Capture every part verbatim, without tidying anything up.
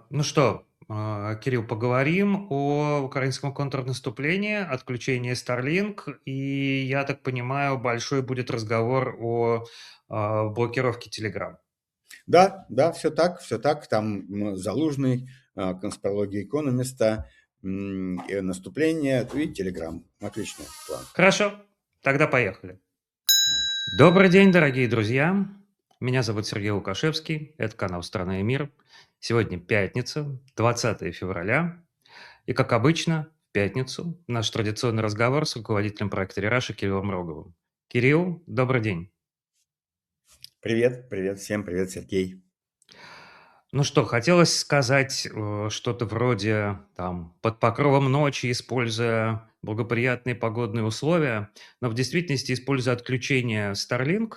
Ну что, а, Кирилл, поговорим о украинском контрнаступлении, отключении Starlink, и, я так понимаю, большой будет разговор о а, блокировке Telegram. Да, да, все так, все так. Там м, Залужный, а, конспирология экономиста, м, э, наступление и Телеграм. Отличный план. Хорошо, тогда поехали. Добрый день, дорогие друзья. Меня зовут Сергей Лукашевский, это канал «Страна и мир». Сегодня пятница, двадцатое февраля, и, как обычно, в пятницу наш традиционный разговор с руководителем проекта «Рераша» Кириллом Роговым. Кирилл, добрый день. Привет, привет всем, привет, Сергей. Ну что, хотелось сказать, э, что-то вроде там «под покровом ночи, используя благоприятные погодные условия», но в действительности, используя отключение Starlink,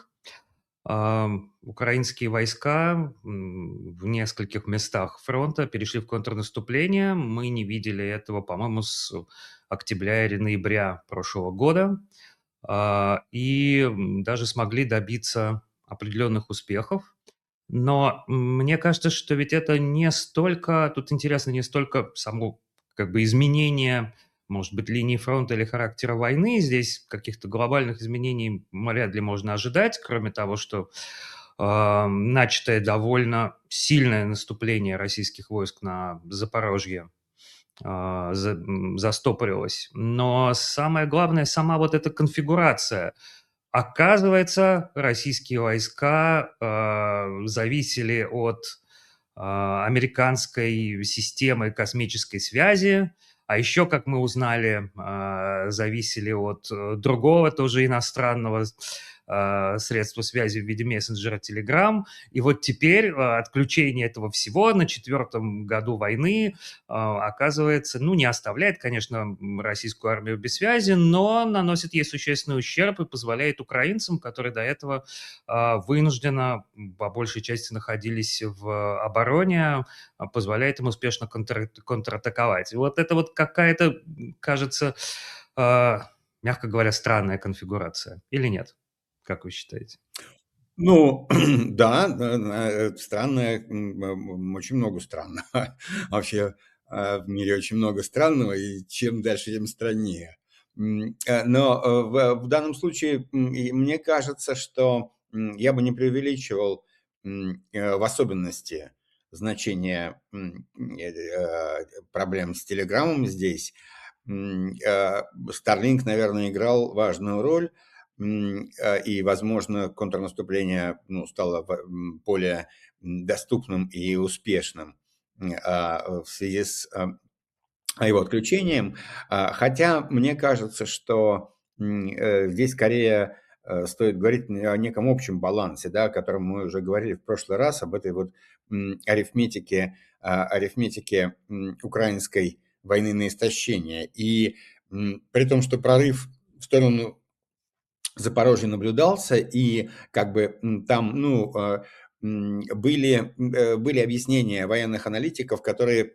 ам, украинские войска м, в нескольких местах фронта перешли в контрнаступление. Мы не видели этого, по-моему, с октября или ноября прошлого года. А, и м, даже смогли добиться определенных успехов. Но мне кажется, что ведь это не столько тут интересно не столько само как бы изменение, может быть, линии фронта или характера войны. Здесь каких-то глобальных изменений вряд ли можно ожидать, кроме того, что, а, начатое довольно сильное наступление российских войск на Запорожье, а, за м, застопорилось. Но самое главное — сама вот эта конфигурация. Оказывается, российские войска, а, зависели от, а, американской системы космической связи, а еще, как мы узнали, а, зависели от, э, другого, тоже иностранного с а, средства связи в виде мессенджера Telegram. И вот теперь, а, отключение этого всего на четвертом году войны, а, оказывается, ну, не оставляет, конечно, м, российскую армию без связи, но наносит ей существенный ущерб и позволяет украинцам, которые до этого а, вынужденно, м, по большей части находились в обороне, а, позволяет им успешно контр- контратаковать. И вот это вот какая-то, м, кажется, а, мягко говоря, странная конфигурация. Или нет? Как вы считаете? Ну, да, да, да, это странно, м, м, очень много странного. Вообще, а, в мире очень много странного, и чем дальше, тем страннее. М, э, Но э, в, в данном случае м, и мне кажется, что м, я бы не преувеличивал м, э, в особенности значение м, э, э, проблем с Телеграмом здесь. М, э, Starlink, наверное, играл важную роль. М, а, и, возможно, контрнаступление, ну, стало в м, более, м, доступным и успешным, м, а, в связи с, ам, его отключением. А, хотя мне кажется, что, м, э, здесь скорее, э, стоит говорить н о неком общем балансе, да, о котором мы уже говорили в прошлый раз, об этой вот, м, арифметике, а, арифметике, м, украинской войны на истощение. И, м, при том, что прорыв в сторону Запорожье наблюдался, и как бы м, там, ну, э, м, были, м, э, были объяснения военных аналитиков, которые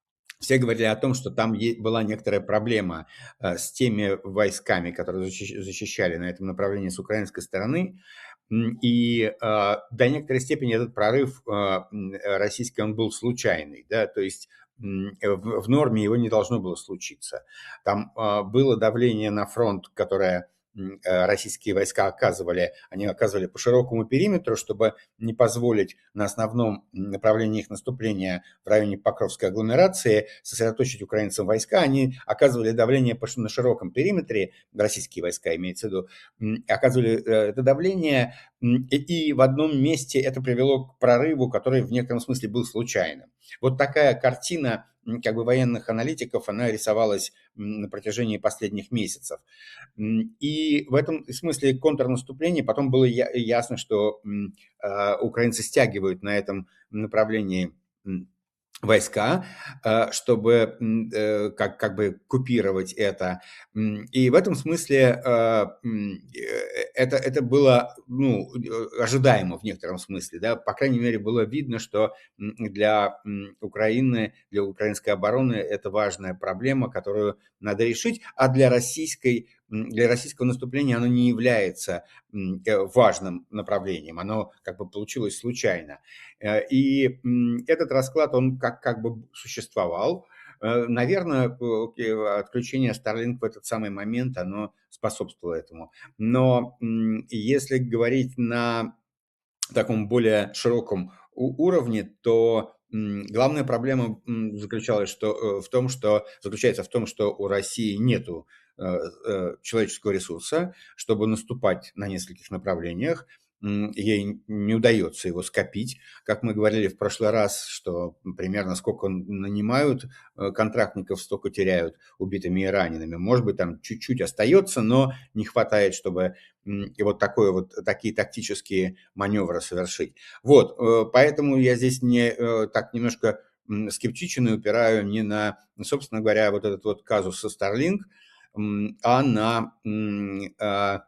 все говорили о том, что там е- была некоторая проблема э, с теми войсками, которые защищ- защищали на этом направлении с украинской стороны. М, И э, до некоторой степени этот прорыв э, м, э, российский, он был случайный, да, то есть м, э, в, в норме его не должно было случиться. Там э, было давление на фронт, которое м, э, российские войска оказывали, они оказывали по широкому периметру, чтобы не позволить на основном направлении их наступления в районе Покровской агломерации сосредоточить украинцам войска. Они оказывали давление по ш- на широком периметре, российские войска имеется в виду, м, оказывали э, это давление, м, и, и в одном месте это привело к прорыву, который в некотором смысле был случайным. Вот такая картина м, как бы военных аналитиков, она рисовалась м, на протяжении последних месяцев. М, И в этом смысле контрнаступление потом было я- ясно, что м, а, украинцы стягивают на этом направлении м, войска, а, чтобы м, э, как, как бы купировать это. М, И в этом смысле а, м, э, это, это было, ну, э, ожидаемо в некотором смысле. Да? По крайней мере, было видно, что м, для м, Украины, для украинской обороны это важная проблема, которую надо решить, а для российской м, для российского наступления оно не является м, э, важным направлением, оно как бы получилось случайно. Э, И м, этот расклад, он как, как бы существовал. Наверное, отключение Starlink в этот самый момент, оно способствовало этому. Но м, если говорить на таком более широком у уровне, то, м, главная проблема, м, заключалась что, э, в том, что заключается в том, что у России нету, э, э, человеческого ресурса, чтобы наступать на нескольких направлениях. М, ей не удается его скопить. Как мы говорили в прошлый раз, что примерно сколько нанимают, э, контрактников, столько теряют убитыми и ранеными. Может быть, там чуть-чуть остается, но не хватает, чтобы, м, и вот такое вот такие тактические маневры совершить. Вот, э, поэтому я здесь не э, так немножко м, скептичен и упираю не на, собственно говоря, вот этот вот казус со Starlink, м, а на м, а,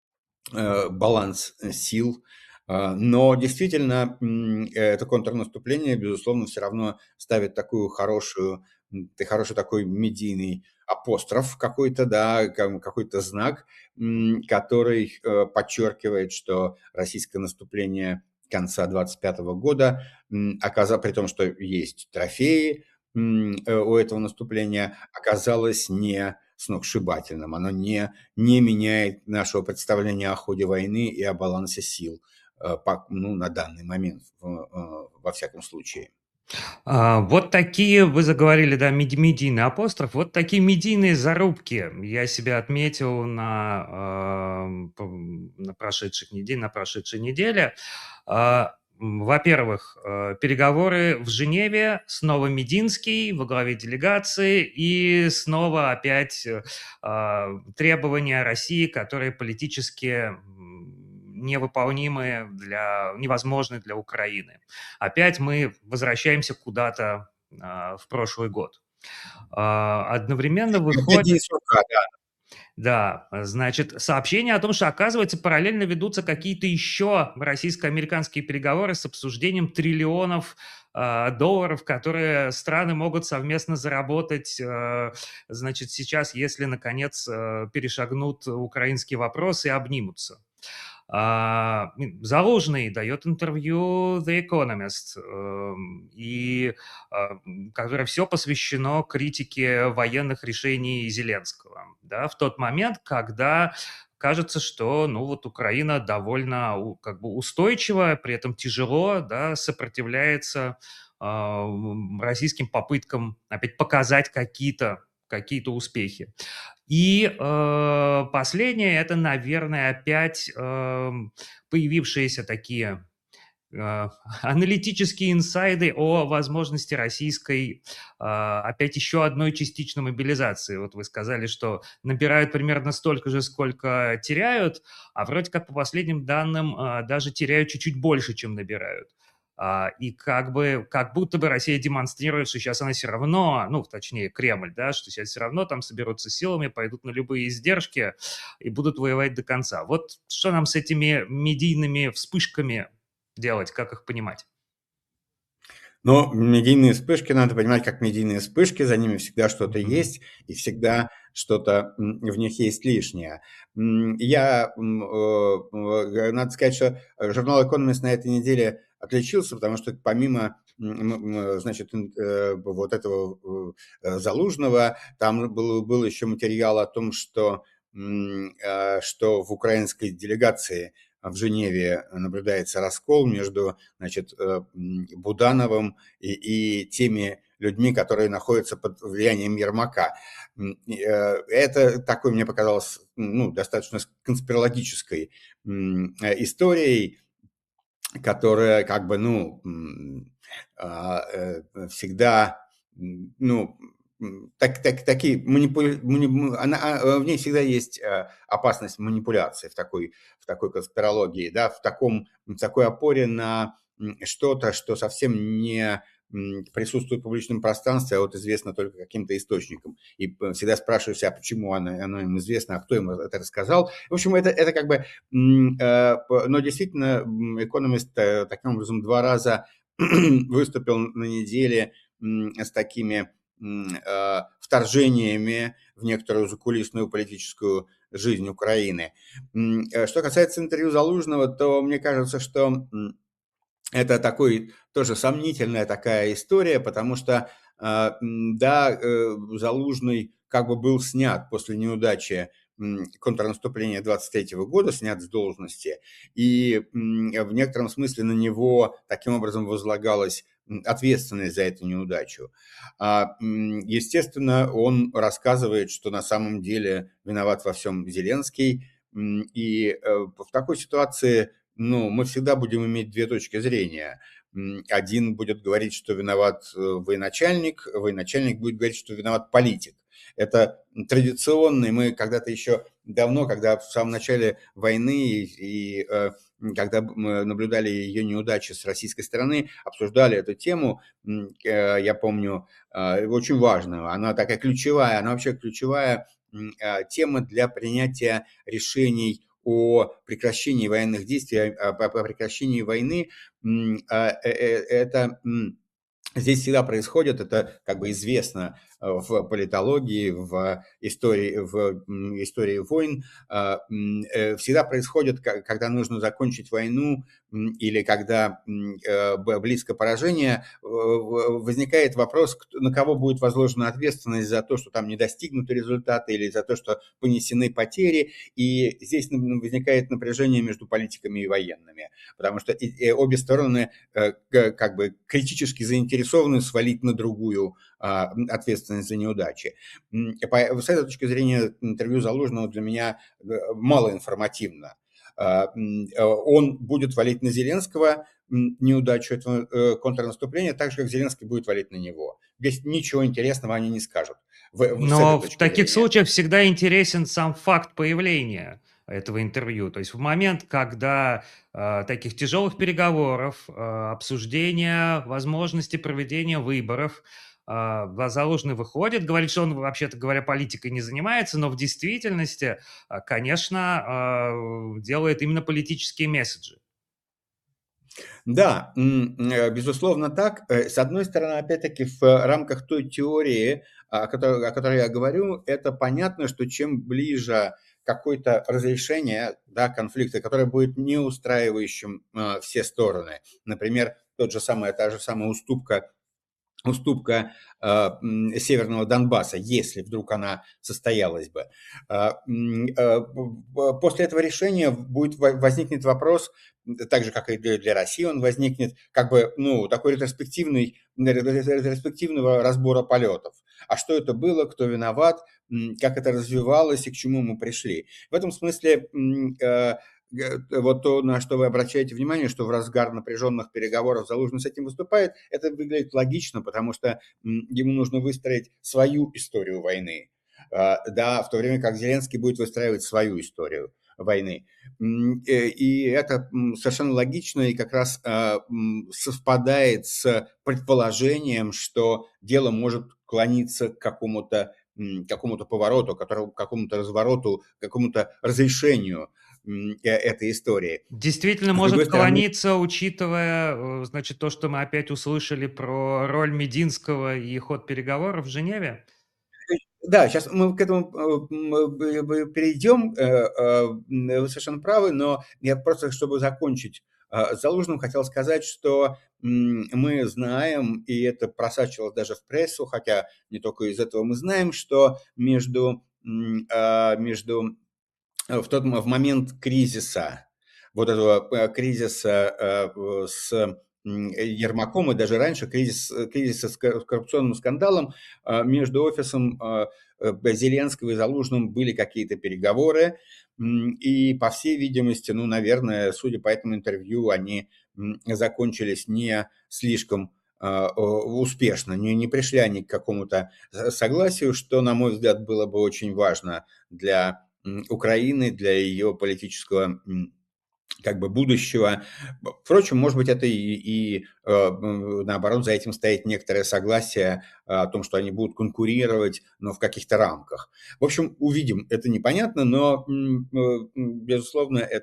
э, баланс э, сил. А, Но действительно, м, это контрнаступление, безусловно, все равно ставит такую хорошую, м, т- хороший такой медийный апостроф какой-то, да, ка- какой-то знак, м, который э, подчеркивает, что российское наступление конца двадцать пятого года, м, оказа- при том, что есть трофеи м, э, у этого наступления, оказалось не сногсшибательным. Оно не не меняет нашего представления о ходе войны и о балансе сил, э, пак ну, на данный момент, в э, во всяком случае. А, вот такие, вы заговорили, да, меди медийный апостроф, вот такие медийные зарубки я себе отметил на, ам, пом на прошедших недель на прошедшей неделе. А, м, во-первых, э, переговоры в Женеве, снова Мединский во главе делегации и снова опять, э, а, требования России, которые политически, м, невыполнимы для невозможны для Украины. Опять мы возвращаемся куда-то, а, в прошлый год. А, одновременно Опять выходит день сурка, да. да, значит, сообщение о том, что, оказывается, параллельно ведутся какие-то еще российско-американские переговоры с обсуждением триллионов, а, долларов, которые страны могут совместно заработать, э, значит, сейчас, если, наконец, э, перешагнут украинский вопрос и обнимутся. А, м, Залужный дает интервью The Economist, эм, и, а, м, которое все посвящено критике военных решений Зеленского, да, в тот момент, когда кажется, что, ну, вот Украина довольно у как бы устойчиво, при этом тяжело, да, сопротивляется, а, м, российским попыткам опять показать какие-то какие-то успехи. И, э, последнее — это, наверное, опять, эм, появившиеся такие, э, аналитические инсайды о возможности российской, а, опять еще одной частичной мобилизации. Вот вы сказали, что набирают примерно столько же, сколько теряют, а вроде как по последним данным, а, даже теряют чуть-чуть больше, чем набирают. А, и как бы, как будто бы Россия демонстрирует, что сейчас она все равно, ну, точнее, Кремль, да, что сейчас все равно там соберутся силами, пойдут на любые издержки и будут воевать до конца. Вот что нам с этими медийными вспышками делать, как их понимать? Но медийные вспышки надо понимать как медийные вспышки, за ними всегда что-то Мгм. есть, и всегда что-то, м, в них есть лишнее. М, я, м, э, э, надо сказать, что, э, журнал "Экономист" на этой неделе отличился, потому что помимо, м, м, э, значит, ин э, вот этого, э, Залужного, там был был еще материал о том, что, м, э, что в украинской делегации в Женеве наблюдается раскол между, значит, э, м, Будановым и, и теми людьми, которые находятся под влиянием Ермака. М, и, э, Это такой, мне показалось, ну, достаточно конспирологической м, э, историей, которая как бы, ну, м, а, э, всегда, м, ну, м, так, так, такие манипуля- мани- м, она, а, в ней всегда есть э, опасность манипуляции в такой, в такой конспирологии, да, в таком, в такой опоре на м, что-то, что совсем не м, присутствует в публичном пространстве, а вот известно только каким-то источникам. И п- всегда спрашиваю себя, почему оно, оно им известно, а кто им это рассказал. В общем, это, это как бы М, э, п но действительно, м, "Экономист", э, таким образом два раза выступил на неделе, м, с такими, м, э, вторжениями в некоторую закулисную политическую жизнь Украины. М, э, что касается интервью Залужного, то мне кажется, что, м, это такой тоже сомнительная такая история, потому что, а, м, да, э, Залужный как бы был снят после неудачи, м, контрнаступления двадцать третьего года, снят с должности, и, м, в некотором смысле на него таким образом возлагалась, м, ответственность за эту неудачу. А, м, естественно, он рассказывает, что на самом деле виноват во всем Зеленский, м, и, э, в такой ситуации, ну, мы всегда будем иметь две точки зрения. М, один будет говорить, что виноват, э, военачальник, военачальник будет говорить, что виноват политик. Это традиционный, мы когда-то еще давно, когда в самом начале войны и, и, э, когда мы наблюдали ее неудачи с российской стороны, обсуждали эту тему, м, э, я помню, э, очень важную, она такая ключевая, она вообще ключевая м, э, тема для принятия решений о прекращении военных действий, о, о- о прекращении войны. М, а, э, э, Это м, здесь всегда происходит, это как бы известно э, в политологии, в истории, в м, истории войн, а, м, э, всегда происходит, ка- когда нужно закончить войну м, или когда м, э, б- близко поражение, э, в- возникает вопрос, кто- на кого будет возложена ответственность за то, что там не достигнуты результаты или за то, что понесены потери. И здесь н- возникает напряжение между политиками и военными, потому что и- и обе стороны э, к- как бы критически заинтересованы свалить на другую а, ответственность за неудачи. М, и по- С этой точки зрения интервью Залужного для меня э, малоинформативно. А, м, э, Он будет валить на Зеленского м, неудачу этого э, контрнаступления, так же, как Зеленский будет валить на него. Здесь ничего интересного они не скажут в- в- с этой Но в точки таких зрения. случаях всегда интересен сам факт появления этого интервью. То есть в момент, когда а, таких тяжелых переговоров, а, обсуждения возможности проведения выборов, а, Ва- Залужный выходит, говорит, что он, вообще-то говоря, политикой не занимается, но в действительности, а, конечно, а, делает именно политические месседжи. Да, м, э, безусловно так. Э, С одной стороны, опять-таки, в рамках той теории, о которой, о которой я говорю, это понятно, что чем ближе какое-то разрешение, да, конфликта, которое будет не устраивающим э, все стороны, например, тот же самый, та же самая уступка уступка а, м, Северного Донбасса, если вдруг она состоялась бы. А, м, а, п- После этого решения будет во- возникнет вопрос, м, так же, как и для, для России он возникнет, как бы, ну, такой ретроспективный, ретроспективного разбора полетов. А что это было, кто виноват, м, как это развивалось и к чему мы пришли. В этом смысле м, э, Г вот то, на что вы обращаете внимание, что в разгар напряженных переговоров Залужный с этим выступает, это выглядит логично, потому что, м, ему нужно выстроить свою историю войны. А, да, в то время как Зеленский будет выстраивать свою историю войны. М, э, и это, м, совершенно логично и как раз, а, м, совпадает с предположением, что дело может клониться к какому-то, м, какому-то повороту, которому к какому-то развороту, к какому-то разрешению м, э, этой истории. Действительно С может другой стороны, склониться, учитывая, э, значит, то, что мы опять услышали про роль Мединского и ход переговоров в Женеве? да, сейчас мы к этому э, м, б- б- перейдем, э, э, м, вы совершенно правы, но я просто, чтобы закончить, а, с Залужным хотел сказать, что м, мы знаем, и это просачивалось даже в прессу, хотя не только из этого мы знаем, что между, м, а, между э, в тот мо в момент кризиса, вот этого, э, кризиса, э, в с, м, Ермаком и даже раньше кризис э, кризиса с кор с коррупционным скандалом, а, между офисом, а, э, Зеленского и Залужным были какие-то переговоры. М, и, по всей видимости, ну, наверное, судя по этому интервью, они, м, закончились не слишком, а, о успешно. Не не пришли они к какому-то с согласию, что, на мой взгляд, было бы очень важно для м, Украины, для ее политического м, как бы будущего. Впрочем, может быть, это и, и, э, м, наоборот, за этим стоит некоторое согласие э, о том, что они будут конкурировать, но в каких-то рамках. В общем, увидим. Это непонятно, но, м, э, м, безусловно, это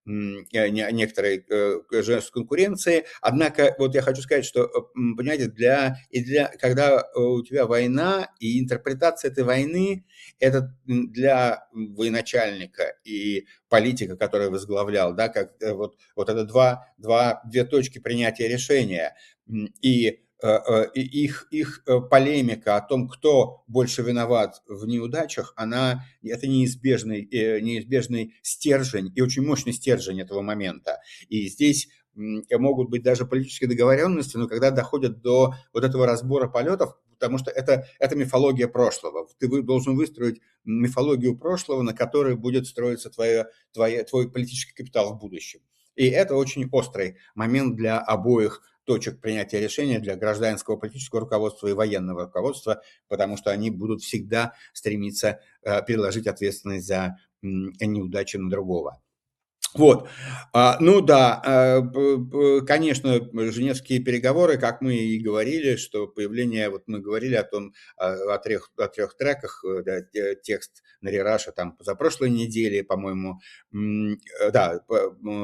м, э, не некоторой, э, жесткой конкуренции. Однако вот я хочу сказать, что, э, м, понимаете, для и для когда э, у тебя война, и интерпретация этой войны — это, м, для военачальника и политика, который возглавлял, да, как, э, вот вот это два два две точки принятия решения. М, и, э, э, и их их, э, полемика о том, кто больше виноват в неудачах, она это неизбежный, э, неизбежный стержень и очень мощный стержень этого момента. И здесь, м, могут быть даже политические договоренности, но когда доходят до вот этого разбора полетов, потому что это это мифология прошлого. Ты вы должен выстроить мифологию прошлого, на которой будет строиться твоя твоя твой политический капитал в будущем. И это очень острый момент для обоих точек принятия решения, для гражданского политического руководства и военного руководства, потому что они будут всегда стремиться, э, переложить ответственность за, м, неудачи на другого. Вот. А, ну да, э, п п конечно, женевские переговоры, как мы и говорили, что появление, вот мы говорили о том, а, о трех о трех треках, э, да, те текст Нарираша там позапрошлой неделе, по-моему, м, э, да, п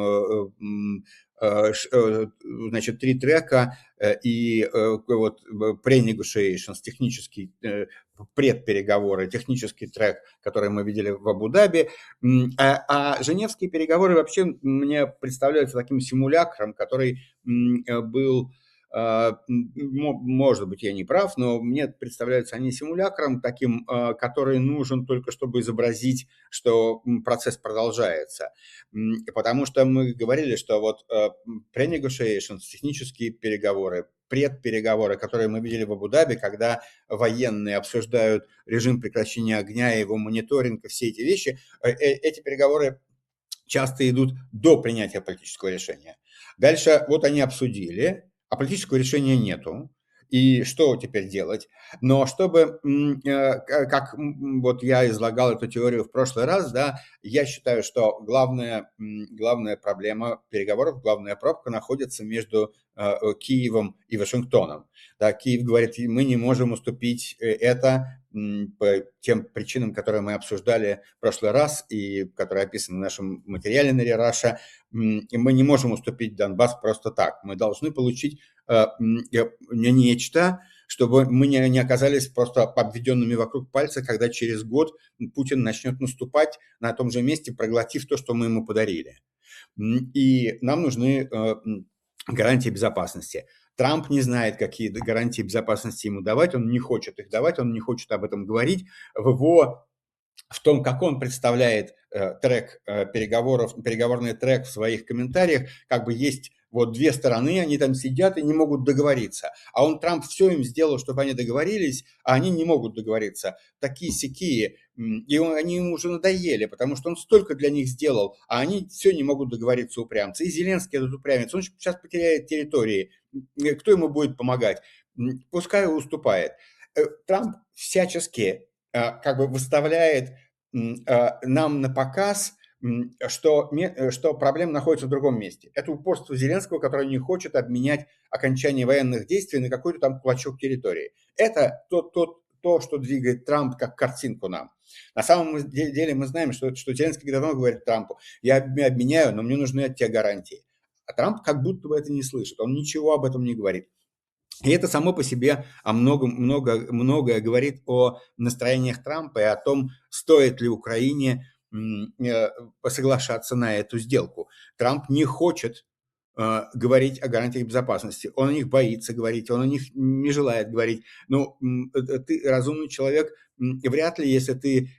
м, м, э, ш э, значит, три трека, э, и, э, вот в pre-negotiations, технический, э, предпереговоры, технический трек, который мы видели в Абу-Даби. М, а, а Женевские переговоры вообще мне представляются таким симулякром, который, м, э, был, а, м, мо может быть, я не прав, но мне представляются они симулякром таким, а, который нужен только чтобы изобразить, что, м, процесс продолжается. М, потому что мы говорили, что вот, э, м, pre-negotiations, технические переговоры, предпереговоры, которые мы видели в Абу-Даби, когда военные обсуждают режим прекращения огня, его мониторинг и все эти вещи, э, э, эти переговоры часто идут до принятия политического решения. Дальше вот они обсудили, а политического решения нету. И что теперь делать? Но чтобы, м, э, как м, вот я излагал эту теорию в прошлый раз, да, я считаю, что главная, м, главная проблема переговоров, главная пробка находится между э, э, Киевом и Вашингтоном. Да, Киев говорит, мы не можем уступить э, это по тем причинам, которые мы обсуждали в прошлый раз и которые описаны в нашем материале на Рераша, мы не можем уступить Донбасс просто так. Мы должны получить э, не нечто, чтобы мы не, не оказались просто обведенными вокруг пальца, когда через год Путин начнет наступать на том же месте, проглотив то, что мы ему подарили. И нам нужны э, гарантии безопасности. Трамп не знает, какие гарантии безопасности ему давать, он не хочет их давать, он не хочет об этом говорить. В его в том, как он представляет э, трек э, переговоров, переговорный трек в своих комментариях, как бы есть вот две стороны, они там сидят и не могут договориться. А он, Трамп, все им сделал, чтобы они договорились, а они не могут договориться. Такие-сякие. И он, они ему уже надоели, потому что он столько для них сделал, а они все не могут договориться, упрямцы. И Зеленский этот упрямец, он сейчас потеряет территории. Кто ему будет помогать? Пускай уступает. Э, Трамп всячески э, как бы выставляет э, нам на показ, что, э, что проблема находится в другом месте. Это упорство Зеленского, который не хочет обменять окончание военных действий на какой-то там клочок территории. Это тот, тот, то, что двигает Трамп как картинку нам. На самом деле мы знаем, что, что Зеленский давно говорит Трампу, я обменяю, но мне нужны от тебя гарантии. А Трамп как будто бы это не слышит, он ничего об этом не говорит. И это само по себе о многом, много, многое говорит о настроениях Трампа и о том, стоит ли Украине э, соглашаться на эту сделку. Трамп не хочет э, говорить о гарантиях безопасности. Он о них боится говорить, он о них не желает говорить. Но э, ты разумный человек, вряд ли, если ты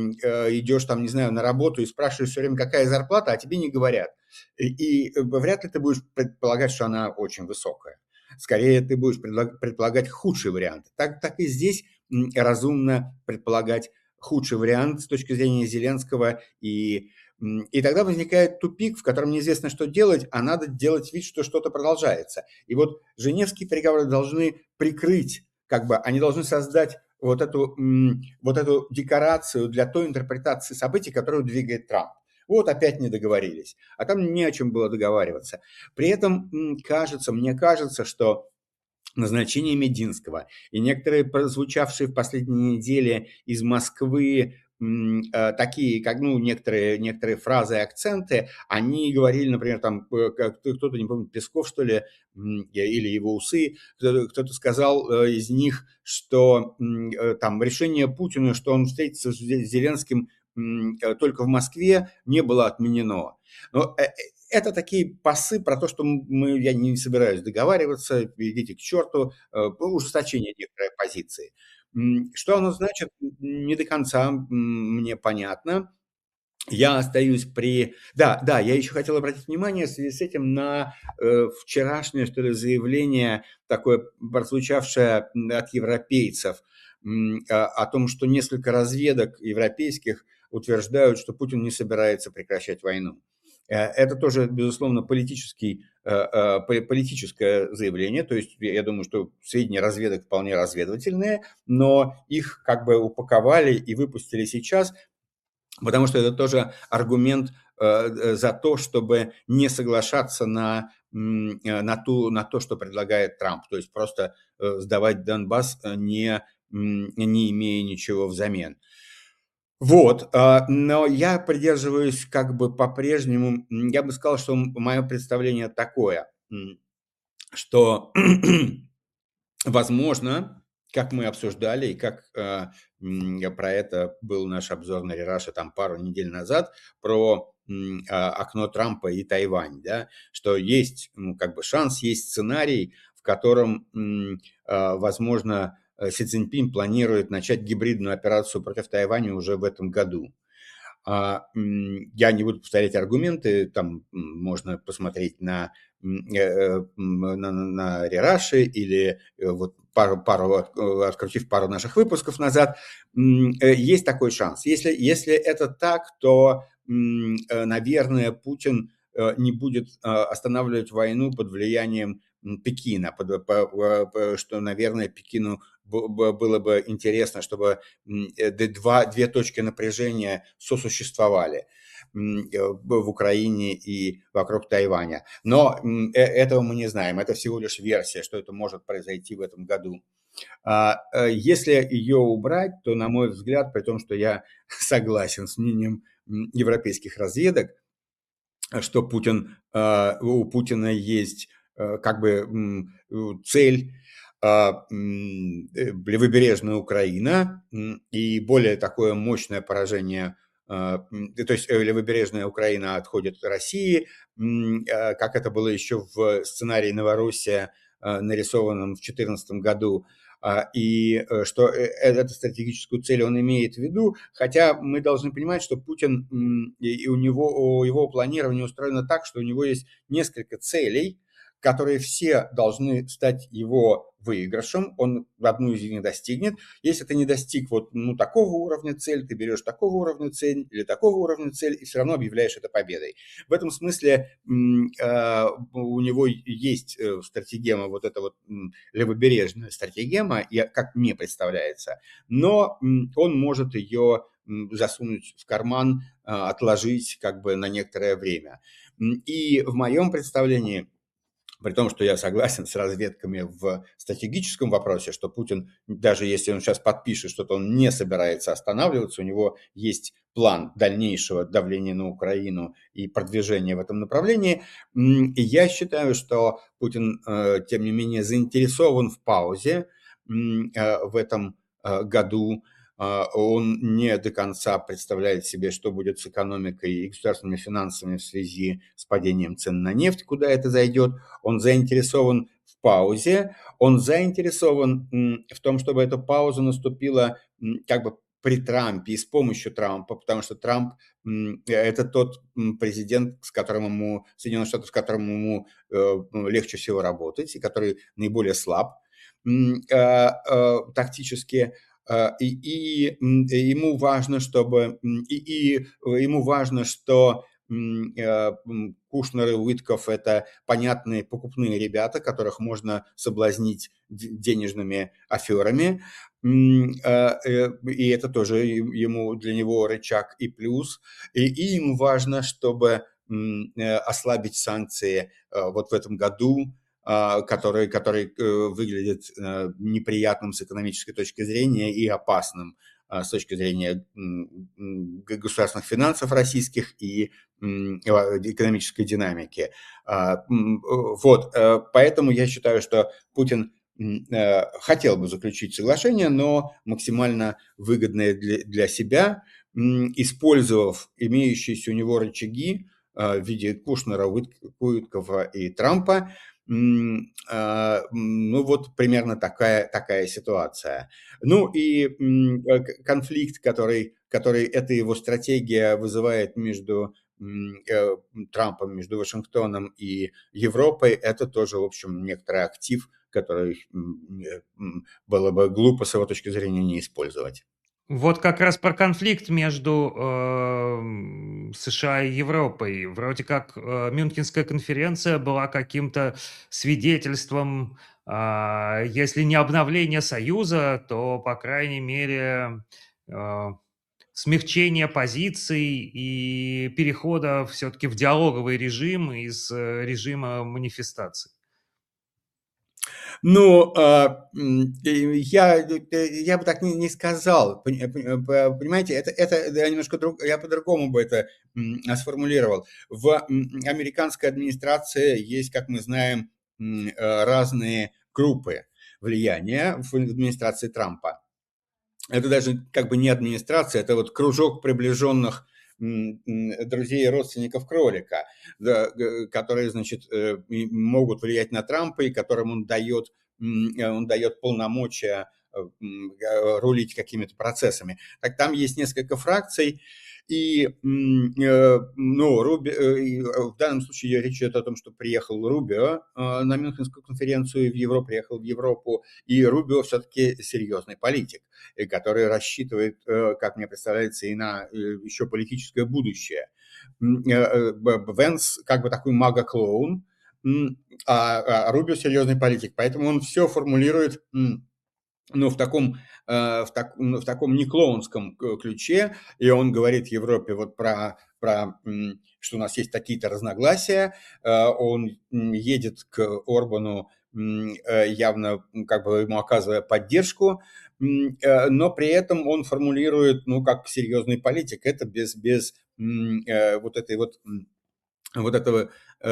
э, идешь там, не знаю, на работу и спрашиваешь все время, какая зарплата, а тебе не говорят. И, и вряд ли ты будешь предполагать, что она очень высокая. Скорее, ты будешь предполагать худший вариант. Так, так и здесь разумно предполагать худший вариант с точки зрения Зеленского. И, и тогда возникает тупик, в котором неизвестно, что делать, а надо делать вид, что что-то продолжается. И вот Женевские переговоры должны прикрыть, как бы, они должны создать вот эту, вот эту декорацию для той интерпретации событий, которую двигает Трамп. Вот опять не договорились. А там не о чем было договариваться. При этом кажется, мне кажется, что назначение Мединского и некоторые прозвучавшие в последние недели из Москвы м, э, такие, как, ну, некоторые некоторые фразы и акценты, они говорили, например, там, э, как кто-то, не помню, Песков, что ли, м, или его усы, кто-то кто-то сказал, э, из них, что, м, э, там решение Путина, что он встретится с Зе Зеленским, м, э, только в Москве, не было отменено. Но, э, э, это такие посты про то, что м мы я не собираюсь договариваться, идите к черту, э, ужесточение некоторой позиции. М, что оно значит, н не до конца, м, мне понятно. Я остаюсь при Да, да, я еще хотел обратить внимание в связи с этим на, э, вчерашнее, что ли, заявление, такое прозвучавшее, м, от европейцев, м, а, о том, что несколько разведок европейских утверждают, что Путин не собирается прекращать войну. Э, это тоже, безусловно, политический, э, э, по политическое заявление. То есть я я думаю, что сведения разведок вполне разведывательные, но их как бы упаковали и выпустили сейчас, потому что это тоже аргумент, э, э, за то, чтобы не соглашаться на, м, э, на ту на то, что предлагает Трамп. То есть просто, э, сдавать Донбасс, э, не, м, не имея ничего взамен. Вот, а, но я придерживаюсь как бы по-прежнему, м, я бы сказал, что мое представление такое, м, что возможно, как мы обсуждали и как, а, м, про это был наш обзор на "Рераше" там пару недель назад, про, м, а, окно Трампа и Тайвань, да, что есть, ну, как бы шанс, есть сценарий, в котором, м, а, возможно, э, Си Цзиньпин планирует начать гибридную операцию против Тайваня уже в этом году. А, м, я не буду повторять аргументы, там, м, можно посмотреть на, м, э, э, м, на на на "Рераше" или, э, вот пару пару от э, открутив пару наших выпусков назад. М, э, есть такой шанс. Если если это так, то, м, э, наверное, Путин, э, не будет, а, останавливать войну под влиянием, м, Пекина, под по э, п что, наверное, Пекину бы бы было бы интересно, чтобы, м, э, д два две точки напряжения сосуществовали, м, э, в в Украине и вокруг Тайваня. Но, м, э этого мы не знаем. Это всего лишь версия, что это может произойти в этом году. А, э, если ее убрать, то, на мой взгляд, при том, что я согласен с мнением, м, европейских разведок, что Путин, а, у Путина есть, э, как бы, м, у цель, а, м, э, левобережная Украина, м, и более такое мощное поражение, а, м, то есть, э, левобережная Украина отходит России, м, а, как это было еще в сценарии "Новороссия", а, нарисованном в четырнадцатом году, а, и, э, что, э, эту стратегическую цель он имеет в виду. Хотя мы должны понимать, что Путин, м, и и у него о его планирование устроено так, что у него есть несколько целей, которые все должны стать его выигрышем. Он одну из них достигнет. Если ты не достиг вот, ну, такого уровня цель, ты берешь такого уровня цель или такого уровня цель и все равно объявляешь это победой. В этом смысле, м, а, у него есть, э, стратегема, вот эта вот, м, левобережная стратегема, я как мне представляется, но, м, он может ее, м, засунуть в карман, а, отложить как бы на некоторое время. М, и в моем представлении, при том, что я согласен с разведками в стратегическом вопросе, что Путин, даже если он сейчас подпишет что-то, он не собирается останавливаться, у него есть план дальнейшего давления на Украину и продвижения в этом направлении. М, и я считаю, что Путин, э, тем не менее, заинтересован в паузе, м, э, в этом, э, году. А, он не до конца представляет себе, что будет с экономикой и государственными финансами в связи с падением цен на нефть, куда это зайдет. Он заинтересован в паузе, он заинтересован, м, в том, чтобы эта пауза наступила, м, как бы при Трампе и с помощью Трампа, потому что Трамп, м, это тот, м, президент, с которым ему Соединенных Штатов, с которым ему, э, ну, легче всего работать и который наиболее слаб, м, а, а, тактически. А, и и, м, ему важно, чтобы, м, и и ему важно, что, м, э, м, Кушнер и Уитков — это понятные покупные ребята, которых можно соблазнить де денежными аферами. М, а, э, и это тоже им ему для него рычаг и плюс. И и ему важно, чтобы, м, э, ослабить санкции, э, вот в этом году, а, который который, э, выглядит, э, неприятным с экономической точки зрения и опасным, а, с точки зрения, м, м, г государственных финансов российских и, м, а, экономической динамики. А, м, э, вот, э, поэтому я считаю, что Путин, м, э, хотел бы заключить соглашение, но максимально выгодное для для себя, м, использовав имеющиеся у него рычаги, а, в виде Кушнера, Уит Уиткофа и Трампа. М, а, м, ну, вот примерно такая такая ситуация. Ну и, м, э, к конфликт, который который эта его стратегия вызывает между, м, э, Трампом, между Вашингтоном и Европой, это тоже, в общем, некоторый актив, который, м, э, м, было бы глупо с его точки зрения не использовать. Вот как раз про конфликт между, эм, США и Европой. Вроде как, э, Мюнхенская конференция была каким-то свидетельством, а, если не обновления союза, то, по крайней мере, э, смягчения позиций и перехода все-таки в диалоговый режим из э, режима манифестаций. Ну, а, м, и я, э, я бы так не не сказал. Пони э, пони по понимаете, это это да, немножко друг я по-другому бы это, м, а, сформулировал. В, м, американской администрации есть, как мы знаем, м, э, разные группы влияния в администрации Трампа. Это даже как бы не администрация, это вот кружок приближенных, м, м, друзей и родственников кролика, да, г которые, значит, э, и могут влиять на Трампа, и которым он дает, м, э, он дает полномочия, э, м, э, рулить какими-то процессами. Так там есть несколько фракций, и, м, э, ну, Руби э, и, э, в данном случае речь идет о том, что приехал Рубио, э, на Мюнхенскую конференцию в Европу, приехал в Европу, и Рубио все-таки серьезный политик, и который рассчитывает, э, как мне представляется, и на, э, еще политическое будущее. М, э, э, Б Б Венс как бы такой мага-клоун, м, а, а Рубио серьезный политик, поэтому он все формулирует, м, ну, в таком, э, в так ну, в таком не клоунском к ключе. И он говорит Европе вот про про, м, что у нас есть такие-то разногласия. Э, он, м, едет к Орбану, м, э, явно, м, как бы ему оказывая поддержку, м, э, но при этом он формулирует, ну, как серьезный политик. Это без без, м, э, вот этой вот, м, вот этого, э,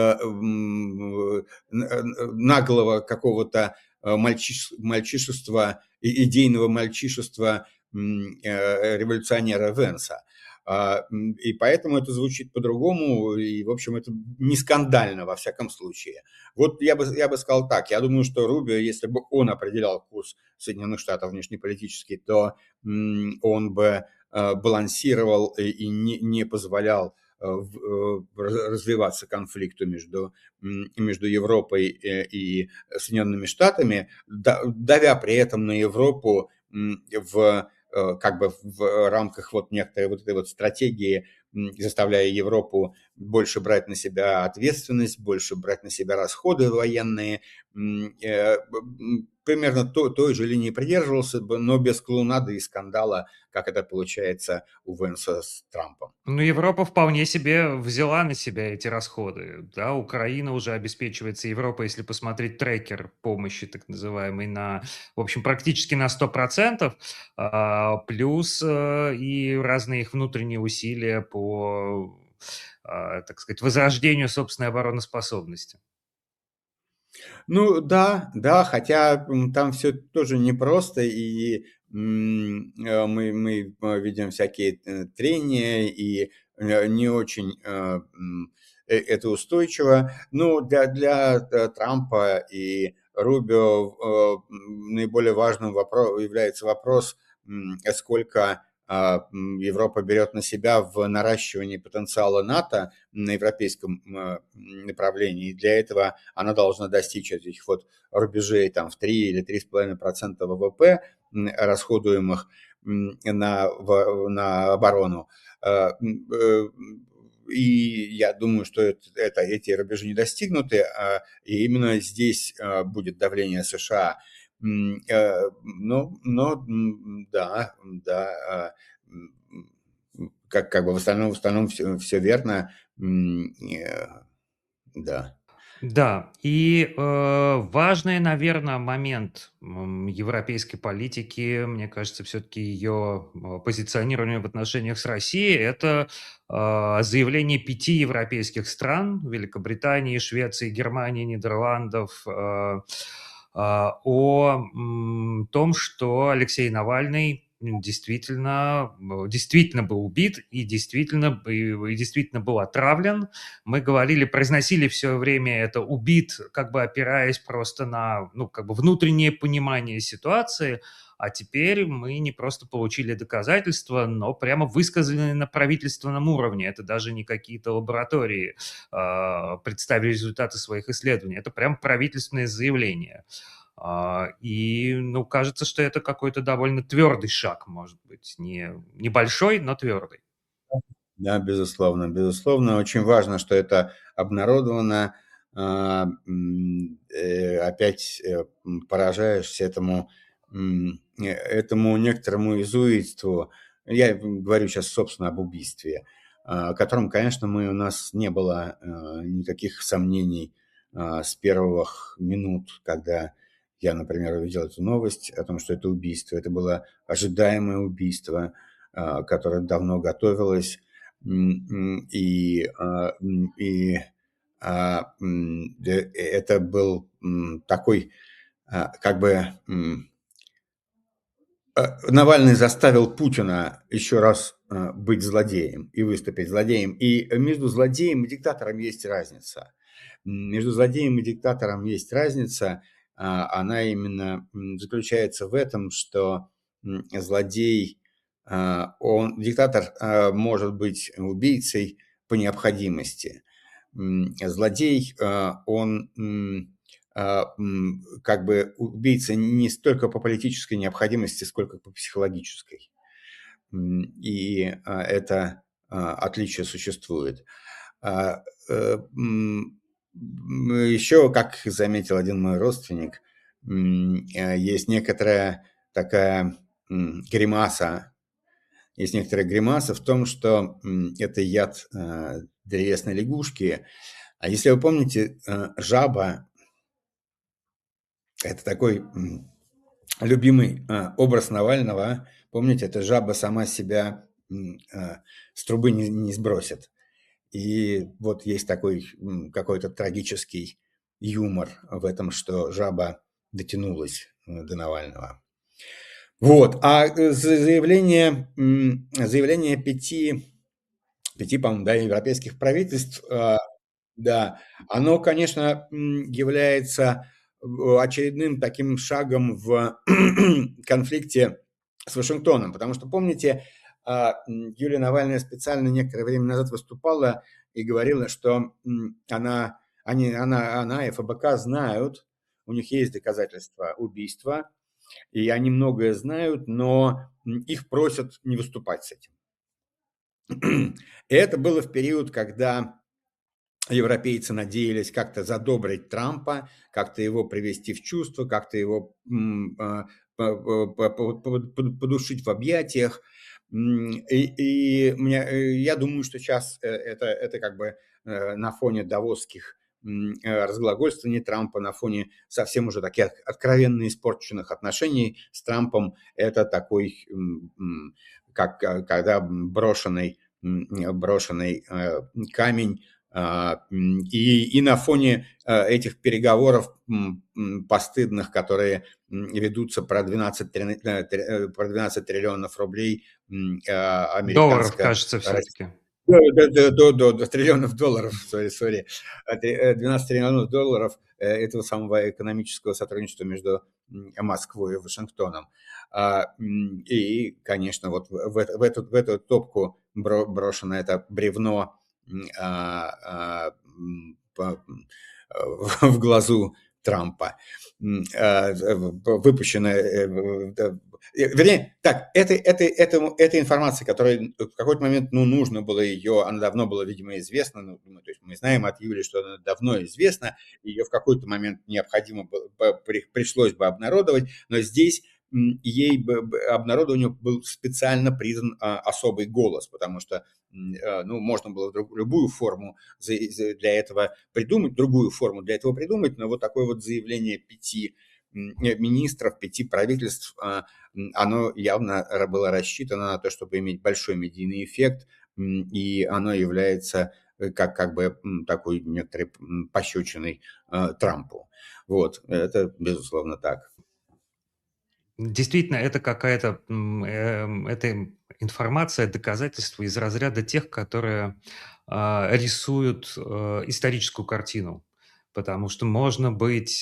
м, н э, наглого какого-то, э, мальчиш мальчишества, и идейного мальчишества, м, э, революционера Венса. А, м, и поэтому это звучит по-другому, и, в общем, это не скандально, во всяком случае. Вот я бы я бы сказал так: я думаю, что Рубио, если бы он определял курс Соединенных Штатов внешнеполитический, то, м, он бы, э, балансировал и и не не позволял, э, в э, развиваться конфликту между, м, между Европой, э, и Соединенными Штатами, да давя при этом на Европу, м, в, э, как бы в рамках вот некоторой вот этой вот стратегии, м, заставляя Европу больше брать на себя ответственность, больше брать на себя расходы военные. М, э, б м, примерно то той же линии придерживался бы, но без клоунады и скандала, как это получается у Венса с Трампом. Ну, Европа вполне себе взяла на себя эти расходы. Да, Украина уже обеспечивается, Европа, если посмотреть трекер помощи, так называемый, на, в общем, практически на сто процентов, а, плюс э, и разные их внутренние усилия по, а, так сказать, возрождению собственной обороноспособности. Ну да, да, хотя, м, там все тоже непросто, и, м, э, мы мы, э, видим всякие, э, трения, и, э, не очень, э, м, э, это устойчиво. Но для для, э, Трампа и Рубио, э, м, наиболее важным вопро является вопрос, м, э, сколько, а, м, Европа берет на себя в наращивании потенциала НАТО на европейском, э, м, направлении. И для этого она должна достичь этих вот рубежей там в три или три с половиной процента вэ вэ пэ, м, расходуемых, м, на в на оборону. Э, м, э, и я думаю, что эт это эти рубежи не достигнуты, а, и именно здесь, а, будет давление США. М, э, но но, м, да, да, а, м, м, как как бы в остальном в остальном все всё верно. М, э, да. Да, и, э, важный, наверно, момент, м, европейской политики, мне кажется, всё-таки её, э, позиционирование в отношениях с Россией- это, а, заявление пяти европейских стран: Великобритании, Швеции, Германии, Нидерландов, э, а, о, м, том, что Алексей Навальный, м, действительно, м, действительно был убит и действительно бы и действительно был отравлен. Мы говорили, произносили всё время это "убит", как бы опираясь просто на, ну, как бы внутреннее понимание ситуации, а теперь мы не просто получили доказательства, но прямо высказанные на правительственном уровне. Это даже не какие-то лаборатории, а, представили результаты своих исследований. Это прям правительственное заявление. А, и, ну, кажется, что это какой-то довольно твёрдый шаг, может быть, не небольшой, но твёрдый. Да, безусловно, безусловно, очень важно, что это обнародовано. А, м, э, опять, э, м, поражаешься этому, м, э, этому некоторому изуитству. Я, м, говорю щас, собственно, об убийстве, а, о котором, конечно, мы у нас не было, а, никаких сомнений, а, с первых минут, когда я, например, увидел эту новость о том, что это убийство. Это было ожидаемое убийство, а, которое давно готовилось. М, м, и, а, м, и, а, м, э, это был, м, такой, а, как бы, м А, Навальный заставил Путина еще раз, а, быть злодеем и выступить злодеем. И между злодеем и диктатором есть разница. М, между злодеем и диктатором есть разница. А, она именно, м, заключается в этом, что, м, злодей, а, он диктатор, а, может быть убийцей по необходимости. М, злодей, а, он, м, а, м, как бы убийца не столько по политической необходимости, сколько по психологической. М, и, а, это, а, отличие существует. А, э, м, м, еще, как заметил один мой родственник, м, э, есть некоторая такая, м, гримаса есть некоторая гримаса в том, что, м, это яд, а, древесной лягушки. А если вы помните, э, жаба это такой, м, любимый, а, образ Навального. Помните, эта жаба сама себя, м, а, с трубы не не сбросит. И вот есть такой, м, какой-то трагический юмор в этом, что жаба дотянулась, э, до Навального. Вот, а, э, за заявление, м, заявление пяти пяти, по-моему, да, европейских правительств, а, да, оно, конечно, м, является, в очередным таким шагом в конфликте с Вашингтоном. Потому что, помните, а, м, Юлия Навальная специально некоторое время назад выступала и говорила, что, м, она они она она и ФБК знают, у них есть доказательства убийства, и они многое знают, но, м, их просят не выступать с этим. И это было в период, когда европейцы надеялись как-то задобрить Трампа, как-то его привести в чувство, как-то его, м, а, по по по под под подушить в объятиях. М, и и мне, э, я думаю, что щас, э, это это как бы, э, на фоне давосских, м, э, разглагольствований Трампа, на фоне совсем уже таких откровенно испорченных отношений с Трампом. Это такой, м, м, как, а, когда брошенный, м, брошенный, э, камень. А, м, и и на фоне, а, этих переговоров, м, м, постыдных, которые, м, ведутся про двенадцать трин э, тр э, про двенадцать триллионов рублей, м, а, Долларов, кажется, американско-рос всё-таки. Да да да да да, триллионов долларов, сори сори. А, т э, двенадцать триллионов долларов, э, этого самого экономического сотрудничества между, м, Москвой и Вашингтоном. А, м, и, конечно, вот в в в эту в эту топку бро брошено это бревно, м, а, а, м, по м, в глазу Трампа. М, а, в в выпущенное, э, в да, э, вернее так, этой этой этому этой информации, которая в какой-то момент, ну, нужно было ее, она давно была, видимо, известна. Ну, ну, то есть мы знаем от Юли, что она давно известна, ее в какой-то момент необходимо было бы при пришлось бы обнародовать. Но здесь, м, ей б б обнародованию был специально придан, а, особый голос, потому что, м, э, ну, можно было друг любую форму за за для этого придумать, другую форму для этого придумать, но вот такое вот заявление пяти м, э, министров, пяти правительств, а, м, оно явно ра было рассчитано на то, чтобы иметь большой медийный эффект, м, и оно является, э, как как бы, м, такой некоторой, м, пощечиной, а, Трампу. Вот, это безусловно так. Действительно, это какая-то, м, эм, это информация, доказательства из разряда тех, которые, а, рисуют, э, историческую картину. Потому что можно быть,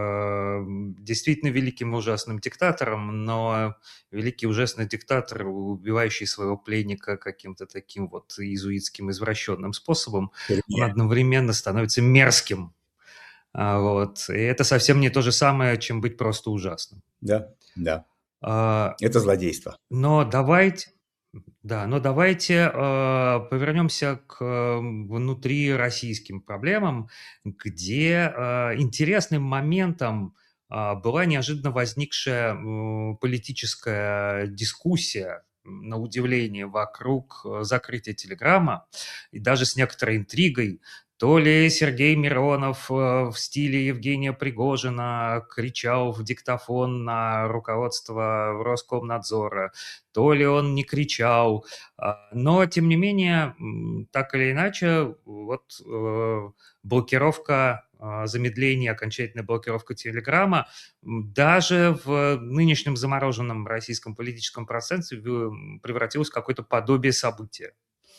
ам, действительно великим и ужасным диктатором, но великий и ужасный диктатор, убивающий своего пленника каким-то таким вот иезуитским извращенным способом, В он тюрьме. одновременно становится мерзким. А, вот. И это совсем не то же самое, чем быть просто ужасным. Да, да. А, Это злодейство. но давайте да, но давайте, а, повернемся к, м, внутрироссийским проблемам, где, а, интересным моментом, а, была неожиданно возникшая, м, политическая дискуссия, м, на удивление, вокруг, э, закрытия "Телеграма", и даже с некоторой интригой. То ли Сергей Миронов, э, в стиле Евгения Пригожина кричал в диктофон на руководство Роскомнадзора, то ли он не кричал. А, но тем не менее, м, так или иначе, вот, э, блокировка, а, замедление, окончательная блокировка "Телеграма", м, даже в нынешнем замороженном российском политическом процессе в м, превратилась в какое-то подобие события.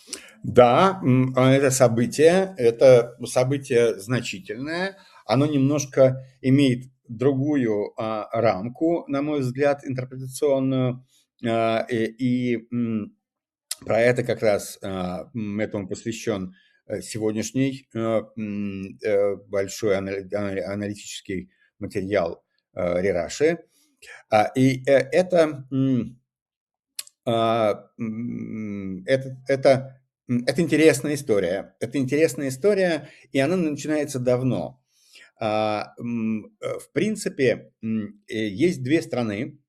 Да, м, а, это событие, это событие значительное. Оно немножко имеет другую, а, рамку, на мой взгляд, интерпретационную. А, и и, м, про это как раз, а, м, этому посвящен, э, сегодняшний, э, м, э, большой анали ана аналитический материал, э, Рераши. А, и, э, это, м а, м, это это, м, это интересная история. Это интересная история, и она начинается давно. А, м, э, в принципе, м, э, есть две страны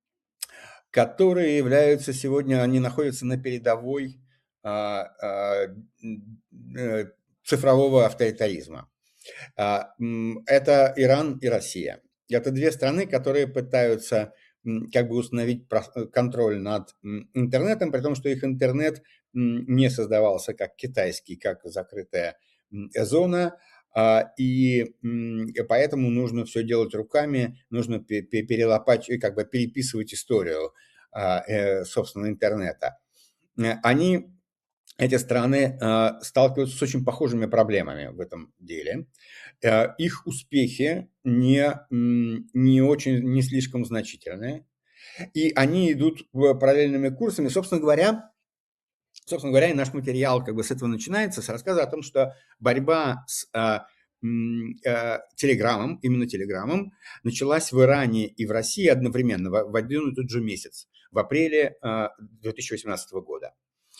которые являются сегодня, они находятся на передовой, а, а, м, э, цифрового авторитаризма. А, м, это Иран и Россия. Это две страны, которые пытаются, м, как бы установить прос э, контроль над, м, интернетом, при том, что их интернет, м, не создавался как китайский, как закрытая, м, зона. А, и, м, и поэтому нужно всё делать руками, нужно пе пе перелопачивать и как бы переписывать историю, а, э, собственно, интернета. Э, они, эти страны, а, сталкиваются с очень похожими проблемами в этом деле. Э, их успехи не, м, не очень, не слишком значительные, и они идут в параллельными курсами. Собственно говоря собственно говоря, и наш материал как бы с этого начинается, с рассказа о том, что борьба с, а, м, э, "Телеграмом", именно "Телеграмом", началась в Иране и в России одновременно, в в один и тот же месяц, в апреле, а, две тысячи восемнадцатого года.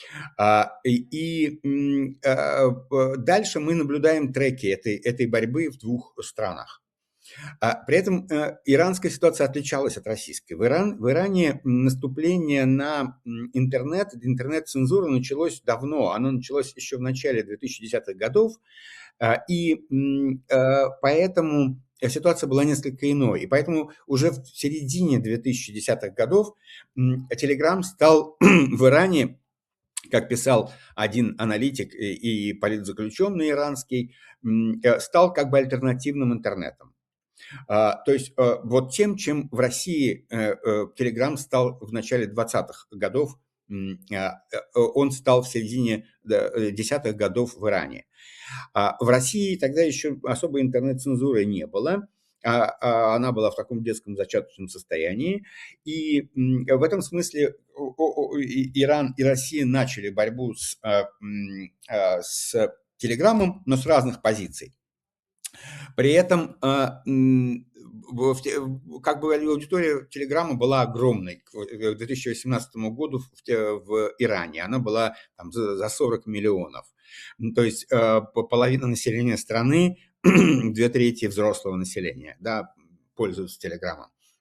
А, и и, м, а, п дальше мы наблюдаем треки этой этой борьбы в двух странах. А, при этом, э, иранская ситуация отличалась от российской. В Иран в Иране наступление на, м, интернет, интернет-цензуру началось давно. Оно началось еще в начале две тысячи десятых годов, а, и, м, а, поэтому ситуация была несколько иной. И поэтому уже в середине две тысячи десятых годов, м, "Телеграм" стал в Иране, как писал один аналитик и и политзаключенный иранский, м, э, стал как бы альтернативным интернетом. А, то есть, э, вот тем, чем в России, э, э, "Телеграм" стал в начале двадцатых годов, м, а, э, он стал в середине д э, десятых годов в Иране. А в России тогда еще особой интернет-цензуры не было, а, а, она была в таком детском зачаточном состоянии. И, м, в этом смысле о о и Иран и Россия начали борьбу с, а, м, а, с "Телеграмом", но с разных позиций. При этом, а, м, в в те как бы аудитория "Телеграма" была огромной к к две тысячи восемнадцатому году в те в Иране. Она была там за за сорок миллионов. Ну, то есть, э, по половина населения страны, две трети взрослого населения, да, пользуются "Телеграмом".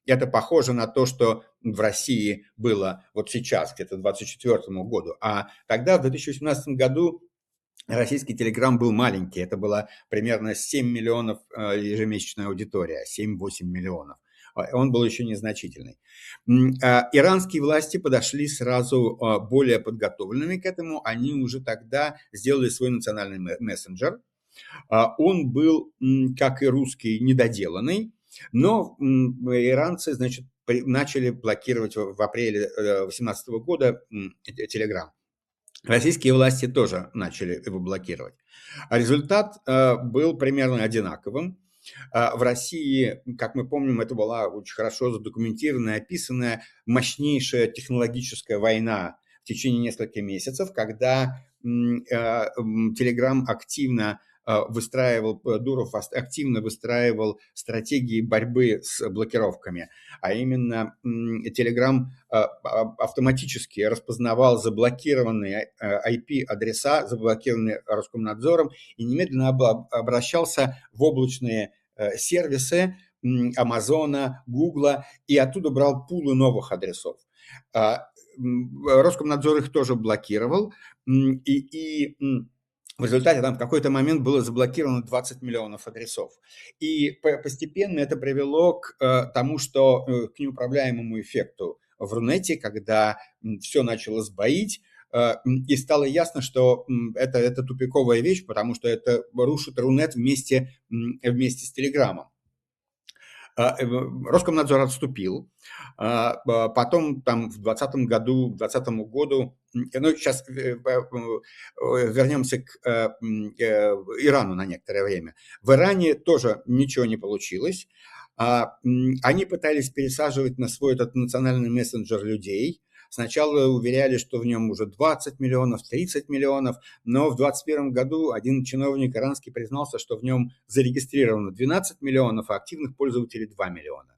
это похоже на то, что в России было вот сейчас, где-то к двадцать четвёртому году. А тогда, в две тысячи восемнадцатом году, российский Telegram был маленький. Это было примерно семь миллионов э, ежемесячная аудитория, семь-восемь миллионов. А, Он был еще незначительный. М, а Иранские власти подошли сразу а, более подготовленными к этому. Они уже тогда сделали свой национальный ме- мессенджер. А, Он был, м, как и русский, недоделанный, но м, иранцы, значит, при- начали блокировать в в апреле две тысячи восемнадцатого года м, Telegram. Российские власти тоже начали его блокировать. А результат э, был примерно одинаковым. А В России, как мы помним, это была очень хорошо задокументированная, описанная мощнейшая технологическая война в течение нескольких месяцев, когда м, э, м, Telegram активно э, выстраивал, э, Дуров ас- активно выстраивал стратегии борьбы с блокировками, а именно м, Telegram э, а- автоматически распознавал заблокированные э, I P-адреса, заблокированные Роскомнадзором, и немедленно об- обращался в облачные э, сервисы м, Амазона, Гугла, и оттуда брал пулы новых адресов. А, м, Роскомнадзор их тоже блокировал, м, и, и м, в результате там в какой-то момент было заблокировано двадцать миллионов адресов. И по- постепенно это привело к э, тому, что э, к неуправляемому эффекту в Рунете, когда все начало сбоить, э, м, и стало ясно, что м, это, это тупиковая вещь, потому что это рушит Рунет вместе, м, вместе с Телеграмом. А, э, Роскомнадзор отступил. А, а, Потом там в двадцатом году, к двадцатому году, м, ну, сейчас вернемся к э, м, э, Ирану на некоторое время. В Иране тоже ничего не получилось. А, м, Они пытались пересаживать на свой этот национальный мессенджер людей. Сначала уверяли, что в нем уже двадцать миллионов, тридцать миллионов, но в двадцать первом году один чиновник иранский признался, что в нем зарегистрировано двенадцать миллионов, а активных пользователей два миллиона.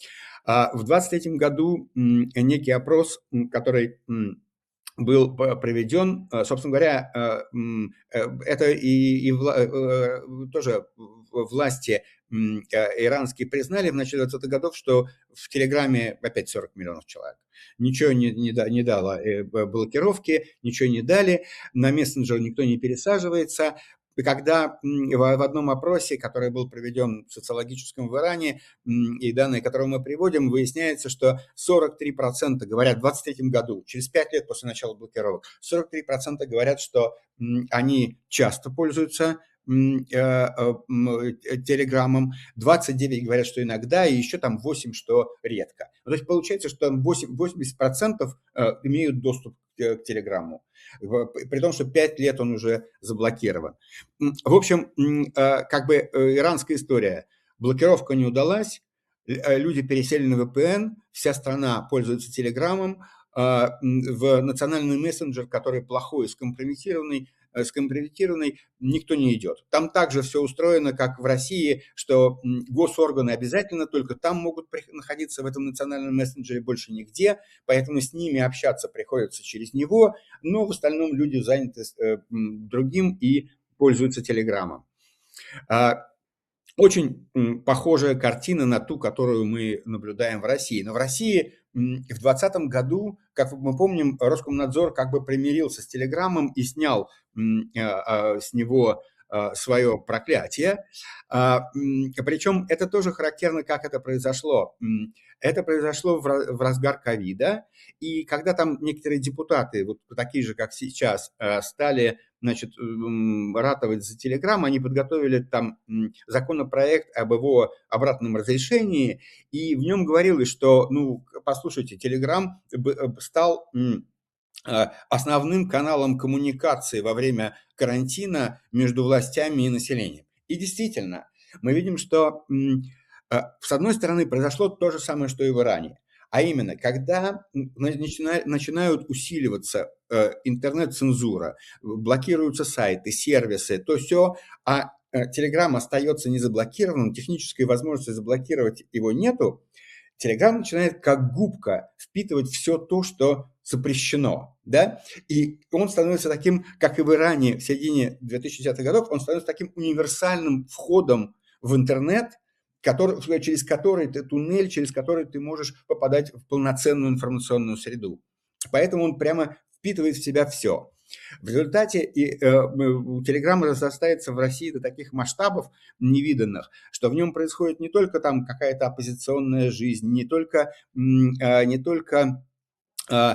А в двадцать третьем году м, некий опрос, м, который м, был п- проведен, э, собственно говоря, э, м, э, это и, и вла- э, э, тоже в- власти м, э, иранские признали в начале двадцатых годов, что в Телеграме опять сорок миллионов человек. Ничего не, не, да- не дало э, б- блокировки, ничего не дали, на мессенджер никто не пересаживается. И когда м, в в одном опросе, который был проведен социологическим в Иране, м, и данные, которые мы приводим, выясняется, что сорок три процента говорят в двадцать третьем году, через пять лет после начала блокировок, сорок три процента говорят, что м, они часто пользуются м, э, э, м, э, телеграммом, двадцать девять говорят, что иногда, и еще там восемь, что редко. Ну, то есть получается, что там восемь восемьдесят процентов э, имеют доступ к, э, к телеграмму, В- при том, что пять лет он уже заблокирован. М, В общем, м, э, как бы э, иранская история. Блокировка не удалась, э, люди пересели на V P N, вся страна пользуется Телеграмом, а, м, в национальный мессенджер, который плохой, скомпрометированный, э, скомпрометированный, никто не идет. Там также все устроено, как в России, что м, госорганы обязательно только там могут при- находиться в этом национальном мессенджере, больше нигде, поэтому с ними общаться приходится через него, но в остальном люди заняты э, м, другим и пользуются Телеграмом. А, Очень м, похожая картина на ту, которую мы наблюдаем в России. Но в России м, в двадцатом году, как мы помним, Роскомнадзор как бы примирился с Телеграмом и снял м, а, а, с него а, свое проклятие. А, м, Причем это тоже характерно, как это произошло. М, Это произошло в ра- в разгар ковида, и когда там некоторые депутаты, вот такие же, как сейчас, э, стали, значит, м, ратовать за Телеграм, они подготовили там м, законопроект об его обратном разрешении, и в нем говорилось, что, ну, послушайте, Телеграм б- э, стал м, э, основным каналом коммуникации во время карантина между властями и населением. И действительно, мы видим, что м, э, с одной стороны произошло то же самое, что и в Иране. А именно, когда м, начина- начинают усиливаться э, интернет-цензура, блокируются сайты, сервисы, то все, а э, Telegram остается незаблокированным, технической возможности заблокировать его нету, Telegram начинает как губка впитывать все то, что запрещено, да, и он становится таким, как и в Иране в середине две тысячи десятых годов, он становится таким универсальным входом в интернет, который, через который ты туннель, через который ты можешь попадать в полноценную информационную среду. Поэтому он прямо впитывает в себя все. В результате и, э, Telegram разрастается в России до таких масштабов невиданных, что в нем происходит не только там какая-то оппозиционная жизнь, не только, э, не только э,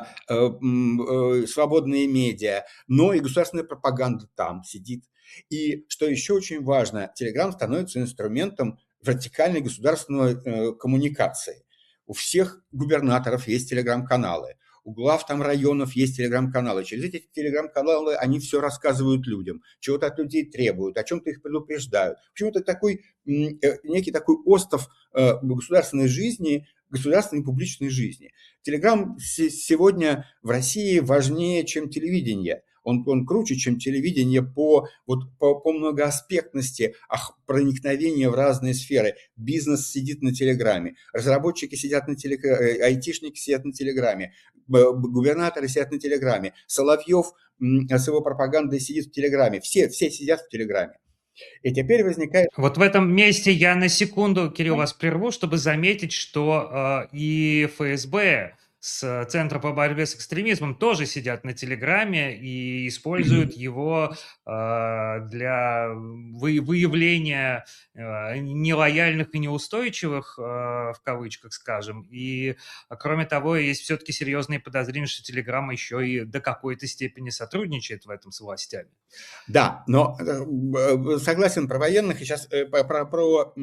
э, свободные медиа, но и государственная пропаганда там сидит. И, что еще очень важно, Telegram становится инструментом вертикальной государственной э, коммуникации. У всех губернаторов есть телеграм-каналы, у глав там районов есть телеграм-каналы. Через эти телеграм-каналы они все рассказывают людям, чего-то от людей требуют, о чем-то их предупреждают. Почему-то такой, некий такой остов государственной жизни, государственной публичной жизни. Телеграм сегодня в России важнее, чем телевидение. Он, он круче, чем телевидение по, вот, по, по многоаспектности ах, проникновения в разные сферы. Бизнес сидит на Телеграме, разработчики сидят на Телеграме, айтишники сидят на Телеграме, губернаторы сидят на Телеграме, Соловьев с его пропагандой сидит в Телеграме. Все, все сидят в Телеграме. И теперь возникает... Вот в этом месте я на секунду, Кирилл, вас прерву, чтобы заметить, что э, и эф эс бэ с Центра по борьбе с экстремизмом тоже сидят на Телеграме и используют его э, для вы, выявления э, нелояльных и неустойчивых, э, в кавычках скажем. И, кроме того, есть все-таки серьезные подозрения, что Телеграм еще и до какой-то степени сотрудничает в этом с властями. Да, но согласен про военных, и сейчас про, про, про,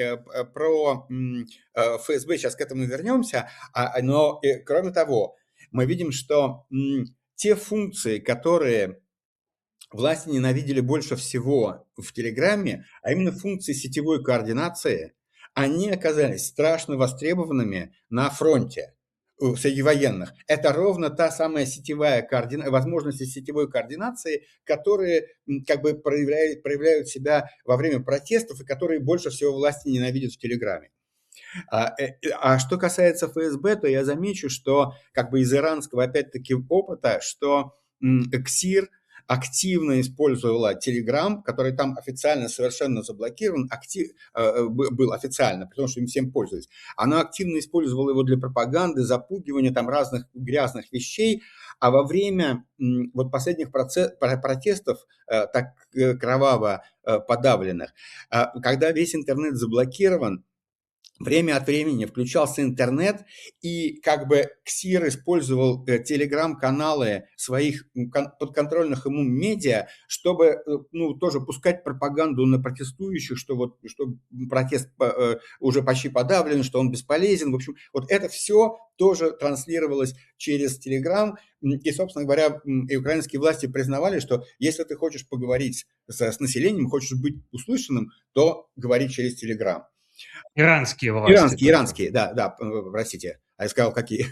про эф эс бэ сейчас к этому вернемся, но кроме того, мы видим, что те функции, которые власти ненавидели больше всего в Телеграме, а именно функции сетевой координации, они оказались страшно востребованными на фронте среди военных. Это ровно та самая сетевая координация, возможности сетевой координации, которые как бы проявляют, проявляют себя во время протестов и которые больше всего власти ненавидят в Телеграме. А, а что касается эф эс бэ, то я замечу, что как бы из иранского опять-таки опыта, что КСИР активно использовала Telegram, который там официально совершенно заблокирован, актив, э, был официально, потому что им всем пользовались. Она активно использовала его для пропаганды, запугивания там разных грязных вещей, а во время м, вот последних процесс, протестов, э, так э, кроваво э, подавленных, э, когда весь интернет заблокирован, время от времени включался интернет, и как бы КСИР использовал телеграм-каналы своих подконтрольных ему медиа, чтобы ну, тоже пускать пропаганду на протестующих, что вот что протест уже почти подавлен, что он бесполезен. В общем, вот это все тоже транслировалось через Телеграм. И, собственно говоря, и украинские власти признавали, что если ты хочешь поговорить с, с населением, хочешь быть услышанным, то говори через Телеграм. Иранские власти. Иранские, только. иранские, да, да, простите. А я сказал, какие?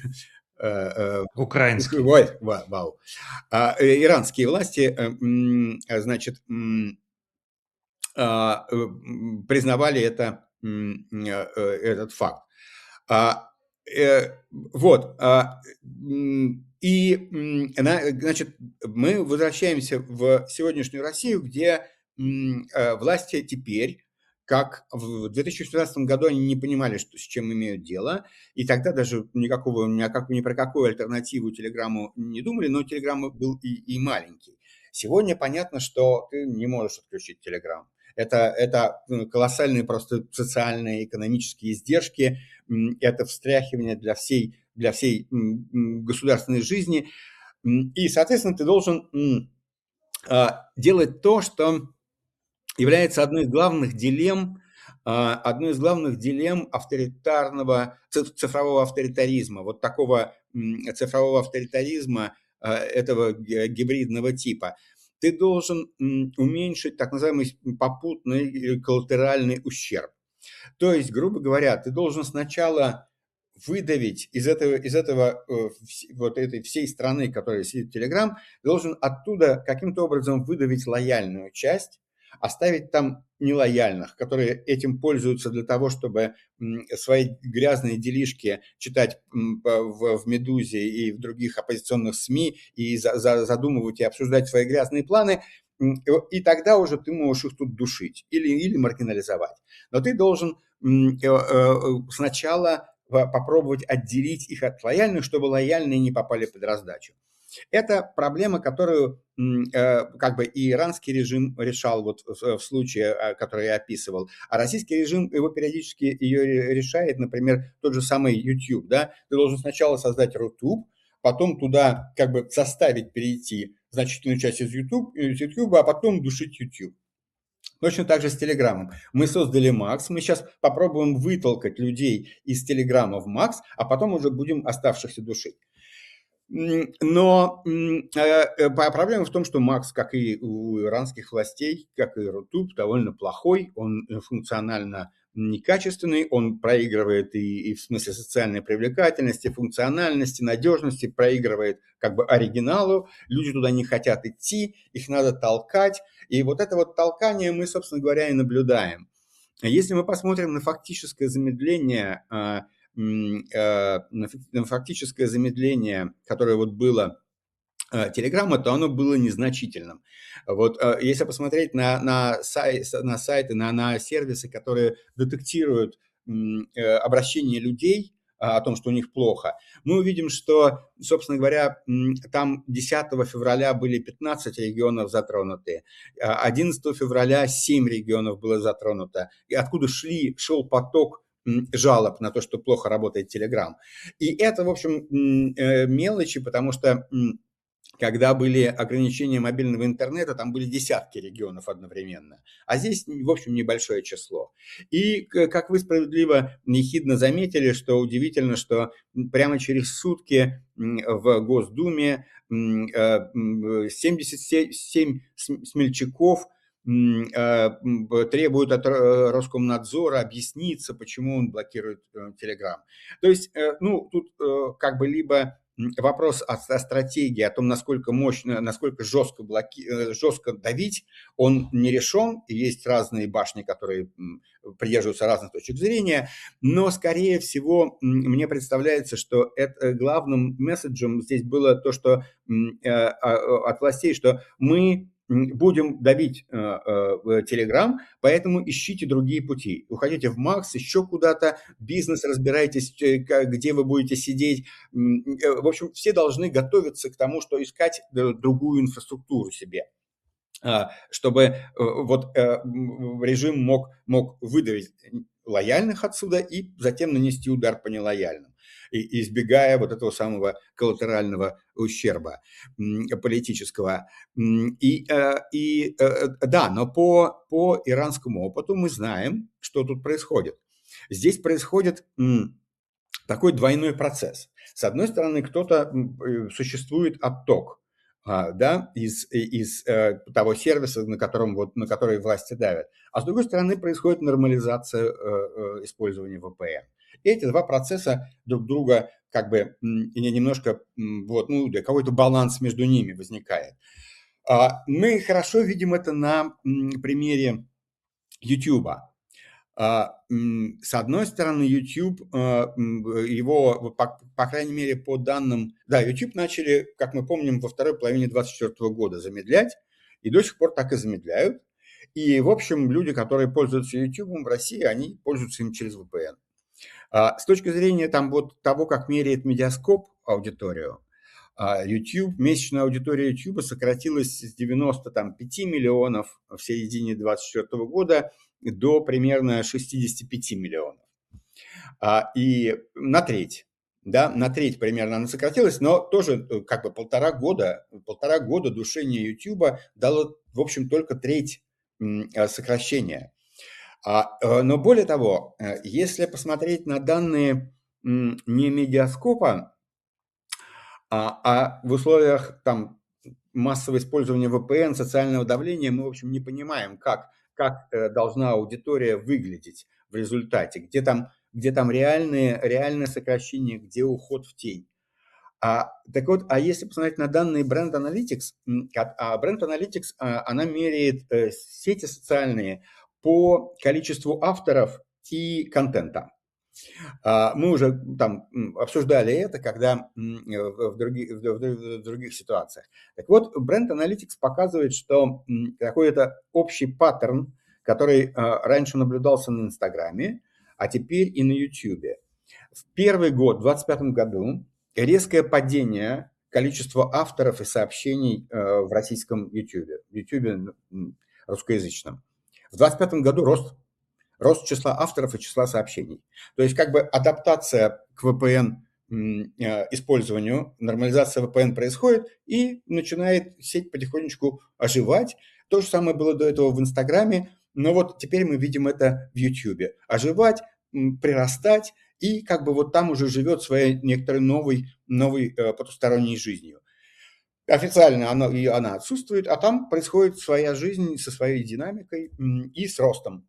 Украинские. Ой, вау. Иранские власти, значит, признавали это, этот факт. Вот. И, значит, мы возвращаемся в сегодняшнюю Россию, где власти теперь, как в две тысячи шестнадцатом году они не понимали, что, с чем имеют дело, и тогда даже никакого, никак, ни про какую альтернативу Телеграмму не думали, но Телеграм был и, и маленький. Сегодня понятно, что ты не можешь отключить Телеграм. Это, это колоссальные просто социальные, экономические издержки, это встряхивание для всей, для всей государственной жизни. И, соответственно, ты должен делать то, что является одной из главных дилемм, одной из главных дилемм авторитарного, цифрового авторитаризма, вот такого цифрового авторитаризма этого гибридного типа. Ты должен уменьшить так называемый попутный коллатеральный ущерб. То есть, грубо говоря, ты должен сначала выдавить из этого, из этого вот этой всей страны, которая сидит в Телеграм, должен оттуда каким-то образом выдавить лояльную часть, оставить там нелояльных, которые этим пользуются для того, чтобы свои грязные делишки читать в, в «Медузе» и в других оппозиционных СМИ и за, за, задумывать и обсуждать свои грязные планы. м, и о и тогда уже ты можешь их тут душить или или маргинализовать. Но ты должен, м, э, э, сначала по попробовать отделить их от лояльных, чтобы лояльные не попали под раздачу. Это проблема, которую, м, э, как бы и иранский режим решал вот в в случае, а, который я описывал, а российский режим его периодически ее ре решает, например, тот же самый YouTube, да. Ты должен сначала создать Рутуб, потом туда как бы заставить перейти значительную часть из YouTube из "Ютуба", а потом душить YouTube. Точно так же с "Телеграмом". Мы создали "Макс", мы сейчас попробуем вытолкать людей из "Телеграма" в "Макс", а потом уже будем оставшихся душить. М, но, м, э, э, па проблема в том, что "Макс", как и у иранских властей, как и Рутуб, довольно плохой, он, э, функционально некачественный, он проигрывает и и в смысле социальной привлекательности, функциональности, надежности, проигрывает как бы оригиналу. Люди туда не хотят идти, их надо толкать. И вот это вот толкание мы, собственно говоря, и наблюдаем. Если мы посмотрим на фактическое замедление, а, м, э, на фак на фактическое замедление, которое вот было, э, "Телеграма", то оно было незначительным. Вот, э, если посмотреть на на сай на сайты, на на сервисы, которые детектируют, м, э, обращение людей а, о том, что у них плохо, мы увидим, что, собственно говоря, м, там десятого февраля были пятнадцать регионов затронуты, а одиннадцатого февраля семь регионов было затронуто. И откуда шли шел поток, м, жалоб на то, что плохо работает "Телеграм". И это, в общем, м, э, мелочи, потому что, м, когда были ограничения мобильного интернета, там были десятки регионов одновременно, а здесь, в общем, небольшое число. И, к как вы справедливо, ехидно заметили, что удивительно, что, м, прямо через сутки, м, в Госдуме, м, э, м, семьдесят се семь см смельчаков, м, э, м, б требуют от Ро Роскомнадзора объясниться, почему он блокирует, э, "Телеграм". То есть, э, ну, тут, э, как бы либо, м, вопрос о о стратегии, о том, насколько мощно, насколько жестко блоки э, жестко давить, он не решен. И есть разные башни, которые, м, придерживаются разных точек зрения. Но, скорее всего, м, мне представляется, что эт э, главным месседжем здесь было то, что, м, э, а, от властей, что мы, м, будем давить, э, э, в "Телеграм", поэтому ищите другие пути. Уходите в "Макс", еще куда-то, бизнес, разбирайтесь, э, ка где вы будете сидеть. М, э, в общем, все должны готовиться к тому, что искать д другую инфраструктуру себе, а, чтобы, э, вот, э, м, режим мог мог выдавить лояльных отсюда и затем нанести удар по нелояльным, и избегая вот этого самого коллатерального ущерба, м, политического. М, и, э, и, э, да, но по по иранскому опыту мы знаем, что тут происходит. Здесь происходит, м, такой двойной процесс. С одной стороны, кто-то, м, э, существует отток, а, да, из из, э, того сервиса, на котором вот на который власти давят. А с другой стороны, происходит нормализация, э, э, использования вэ пэ эн. И эти два процесса друг друга как бы, м, не немножко, м, вот, ну, да, какой-то баланс между ними возникает. А, мы хорошо видим это на, м, примере "Ютуба". А, м, с одной стороны, YouTube, а, м, б его, вот по по крайней мере, по данным, да, YouTube начали, как мы помним, во второй половине двадцать четвертого года замедлять, и до сих пор так и замедляют. И, в общем, люди, которые пользуются "Ютубом" в России, они пользуются им через вэ пэ эн. А, с точки зрения там вот того, как меряет Медиаскоп аудиторию, а, YouTube, месячная аудитория "Ютуба" сократилась с девяноста там пяти миллионов в середине двадцать четвертого года до примерно шестидесяти пяти миллионов. А, и на треть, да, на треть примерно она сократилась, но тоже, э, как бы полтора года полтора года душения "Ютуба" дало, в общем, только треть, м, э, сокращения. А, э, но более того, э, если посмотреть на данные, м, не Медиаскопа, а а в условиях там массового использования вэ пэ эн, социального давления, мы, в общем, не понимаем, как как, э, должна аудитория выглядеть в результате, где там где там реальные реальное сокращение, где уход в тень. А, так вот, а если посмотреть на данные Brand Analytics, м, а а Brand Analytics, а, она меряет, э, сети социальные по количеству авторов и контента. А, мы уже там, м, обсуждали это, когда, м, э, в в други в д в д в других ситуациях. Так вот, Brand Analytics показывает, что, м, какой-то общий паттерн, который, а, раньше наблюдался на "Инстаграме", а теперь и на "Ютубе". В первый год, в двадцать пятом году, резкое падение количества авторов и сообщений, э, в российском "Ютубе", в "Ютубе", н м, русскоязычном. В двадцать пятом году рост рост числа авторов и числа сообщений. То есть как бы адаптация к V P N м, э, использованию, нормализация V P N происходит, и начинает сеть потихонечку оживать. То же самое было до этого в "Инстаграме", но вот теперь мы видим это в "Ютубе". Оживать, м, прирастать, и как бы вот там уже живет своей некоторой новой новой, э, потусторонней жизнью. Официально она и она отсутствует, а там происходит своя жизнь со своей динамикой, м, и с ростом.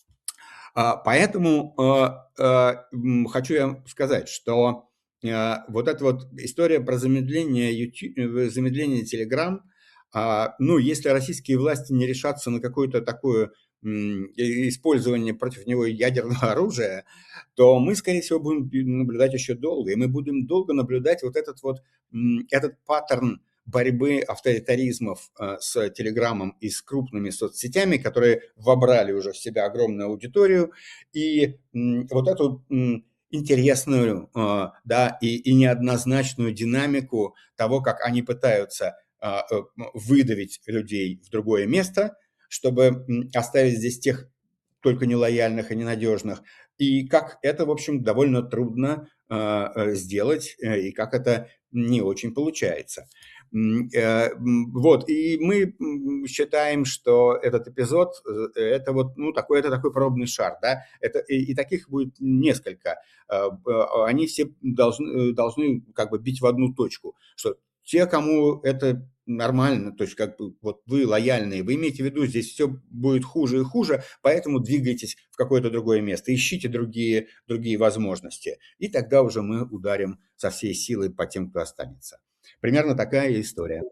А, поэтому, э, э, м, хочу я вам сказать, что, э, вот эта вот история про замедление ютю э, замедление "Телеграм", а, ну, если российские власти не решатся на какое-то такое, м, и использование против него ядерного оружия, то мы, скорее всего, будем пи наблюдать еще долго. И мы будем долго наблюдать вот этот вот, м, этот паттерн борьбы авторитаризмов, э, с "Телеграмом" и с крупными соцсетями, которые вобрали уже в себя огромную аудиторию. И, м, вот эту, м, интересную, э, да, и и неоднозначную динамику того, как они пытаются, а, э, м, выдавить людей в другое место, чтобы, м, оставить здесь тех только нелояльных и ненадежных. И как это, в общем, довольно трудно, а, э, сделать, э, и как это не очень получается. М, э, м, вот, и мы, м, считаем, что этот эпизод, э, это вот, ну, такой, это такой пробный шар, да. Это и и таких будет несколько. А, б а, они все должны, э, должны как бы бить в одну точку, что те, кому это нормально, то есть как бы вот вы лояльные, вы имеете в виду, здесь все будет хуже и хуже, поэтому двигайтесь в какое-то другое место, ищите другие другие возможности, и тогда уже мы ударим со всей силы по тем, кто останется. Примерно такая история.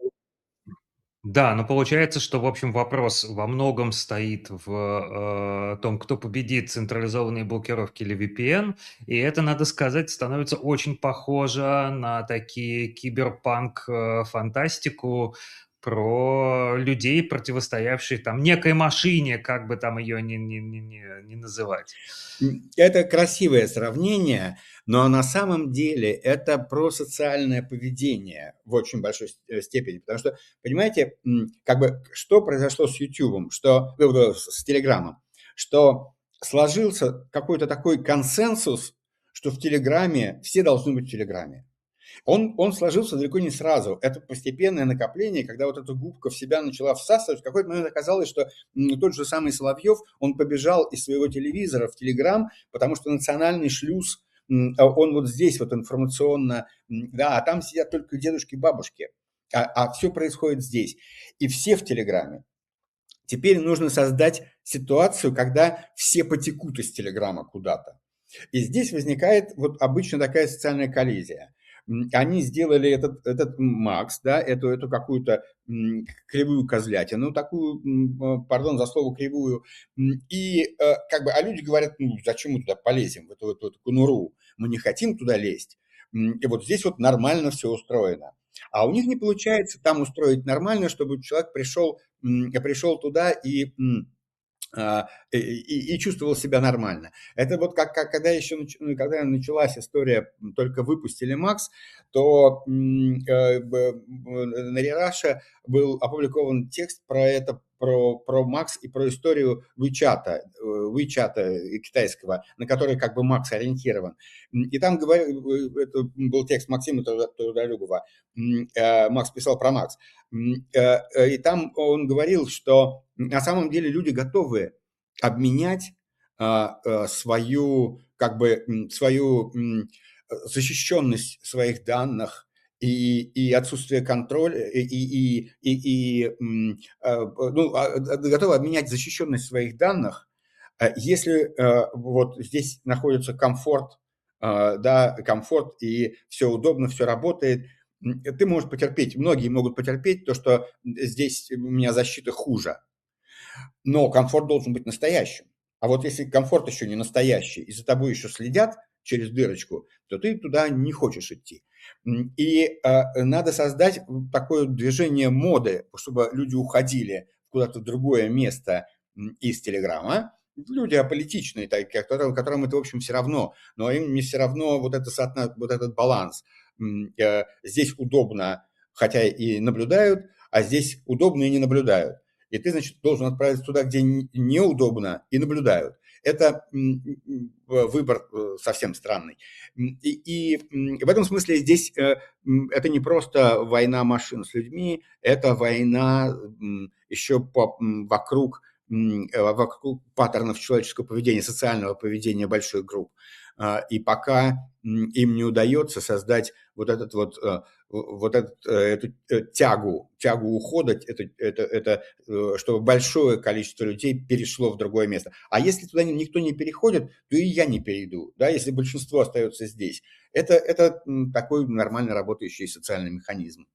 Да, но получается, что, в общем, вопрос во многом стоит в, э, том, кто победит: централизованные блокировки или V P N. И это, надо сказать, становится очень похоже на такие киберпанк, э, фантастику про людей, противостоявших там некой машине, как бы там ее ни ни ни ни ни называть. М, это красивое сравнение, но на самом деле это про социальное поведение в очень большой ст э, степени. Потому что, понимаете, м, как бы что произошло с "Ютубом", что э, в с с "Телеграмом", что сложился какой-то такой консенсус, что в "Телеграме" все должны быть в "Телеграме". Он он сложился далеко не сразу. Это постепенное накопление, когда вот эта губка в себя начала всасывать. В какой-то момент оказалось, что, м, тот же самый Соловьев, он побежал из своего телевизора в "Телеграм", потому что национальный шлюз, м, а, он вот здесь вот информационно, м, да, а там сидят только дедушки, бабушки, а а всё происходит здесь. И все в "Телеграме". Теперь нужно создать ситуацию, когда все потекут из "Телеграма" куда-то. И здесь возникает вот обычно такая социальная коллизия. М, они сделали этот этот "Макс", да, эту эту какую-то, м, кривую козлятину, такую, м, э, пардон за слово кривую. М, и, э, как бы, а люди говорят: "Ну, зачем мы туда полезем, в эту в эту конуру? Мы не хотим туда лезть". М, и вот здесь вот нормально все устроено. А у них не получается там устроить нормально, чтобы человек пришел, м, пришел туда и, м, а, и и и чувствовал себя нормально. Это вот как как когда еще нач ну, когда началась история, м, только выпустили "Макс", то, м, э, б б на "Рераше" был опубликован текст про это, про про "Макс" и про историю "Вичата", э, "Вичата", э, китайского, на который как бы "Макс" ориентирован. М, и там говоря э, это был текст Максима Труда Трудолюбова. М, э, Макс писал про "Макс". М, э, э, и там он говорил, что на самом деле люди готовы обменять, а, э, свою, как бы, м, свою, м, э, защищенность своих данных и и отсутствие контроля, и и и и, м, а, б ну, а, д готовы обменять защищенность своих данных, э, если, э, вот здесь находится комфорт, а, да, комфорт, и все удобно, все работает. М, ты можешь потерпеть, многие могут потерпеть то, что здесь у меня защита хуже. Но комфорт должен быть настоящим. А вот если комфорт еще не настоящий, и за тобой еще следят, через дырочку, то ты туда не хочешь идти. М, и, а, надо создать такое движение моды, чтобы люди уходили куда-то в другое место, м, из "Телеграма". Люди аполитичные, такие, которым которым это, в общем, все равно, но им не все равно вот это соотно вот этот баланс. М, э, здесь удобно, хотя и наблюдают, а здесь удобно и не наблюдают. И ты, значит, должен отправиться туда, где н неудобно и наблюдают. Это, м, м, в выбор, э, совсем странный. М, и и, м, в этом смысле здесь, э, м, это не просто война машин с людьми, это война, м, еще по м, вокруг, м, э, вокруг паттернов человеческого поведения, социального поведения больших групп. А, и пока, м, им не удается создать вот этот вот, э, в вот этот, э, эту, э, тягу тягу ухода, это это это, э, чтобы большое количество людей перешло в другое место. А если туда ни никто не переходит, то и я не перейду, да, если большинство остается здесь. Это это, м, такой нормально работающий социальный механизм.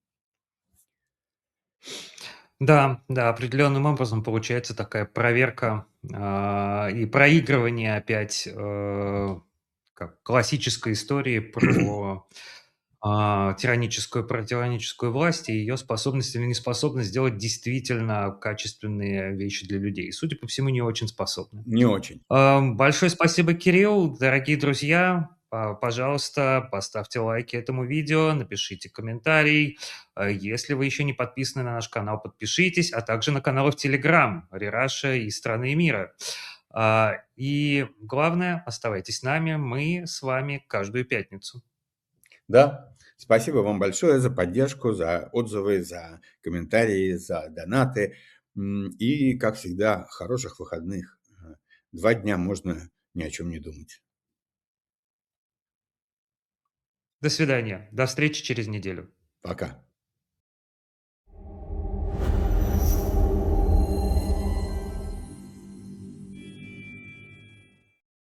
Да, да, определенным образом получается такая проверка, а, и проигрывание опять, э, как классической истории про, а, тираническую про тираническую власть и ее способность или неспособность сделать действительно качественные вещи для людей. Судя по всему, не очень способны. Не очень. Ам, большое спасибо, Кирилл. Дорогие друзья, а, пожалуйста, поставьте лайки этому видео, напишите комментарий. А, если вы еще не подписаны на наш канал, подпишитесь, а также на каналы в Telegram "Рераша" и "Страны и мира". А, и главное, оставайтесь с нами. Мы с вами каждую пятницу. Да, спасибо вам большое за поддержку, за отзывы, за комментарии, за донаты. М, и, как всегда, хороших выходных. Э, два дня можно ни о чем не думать. До свидания. До встречи через неделю. Пока.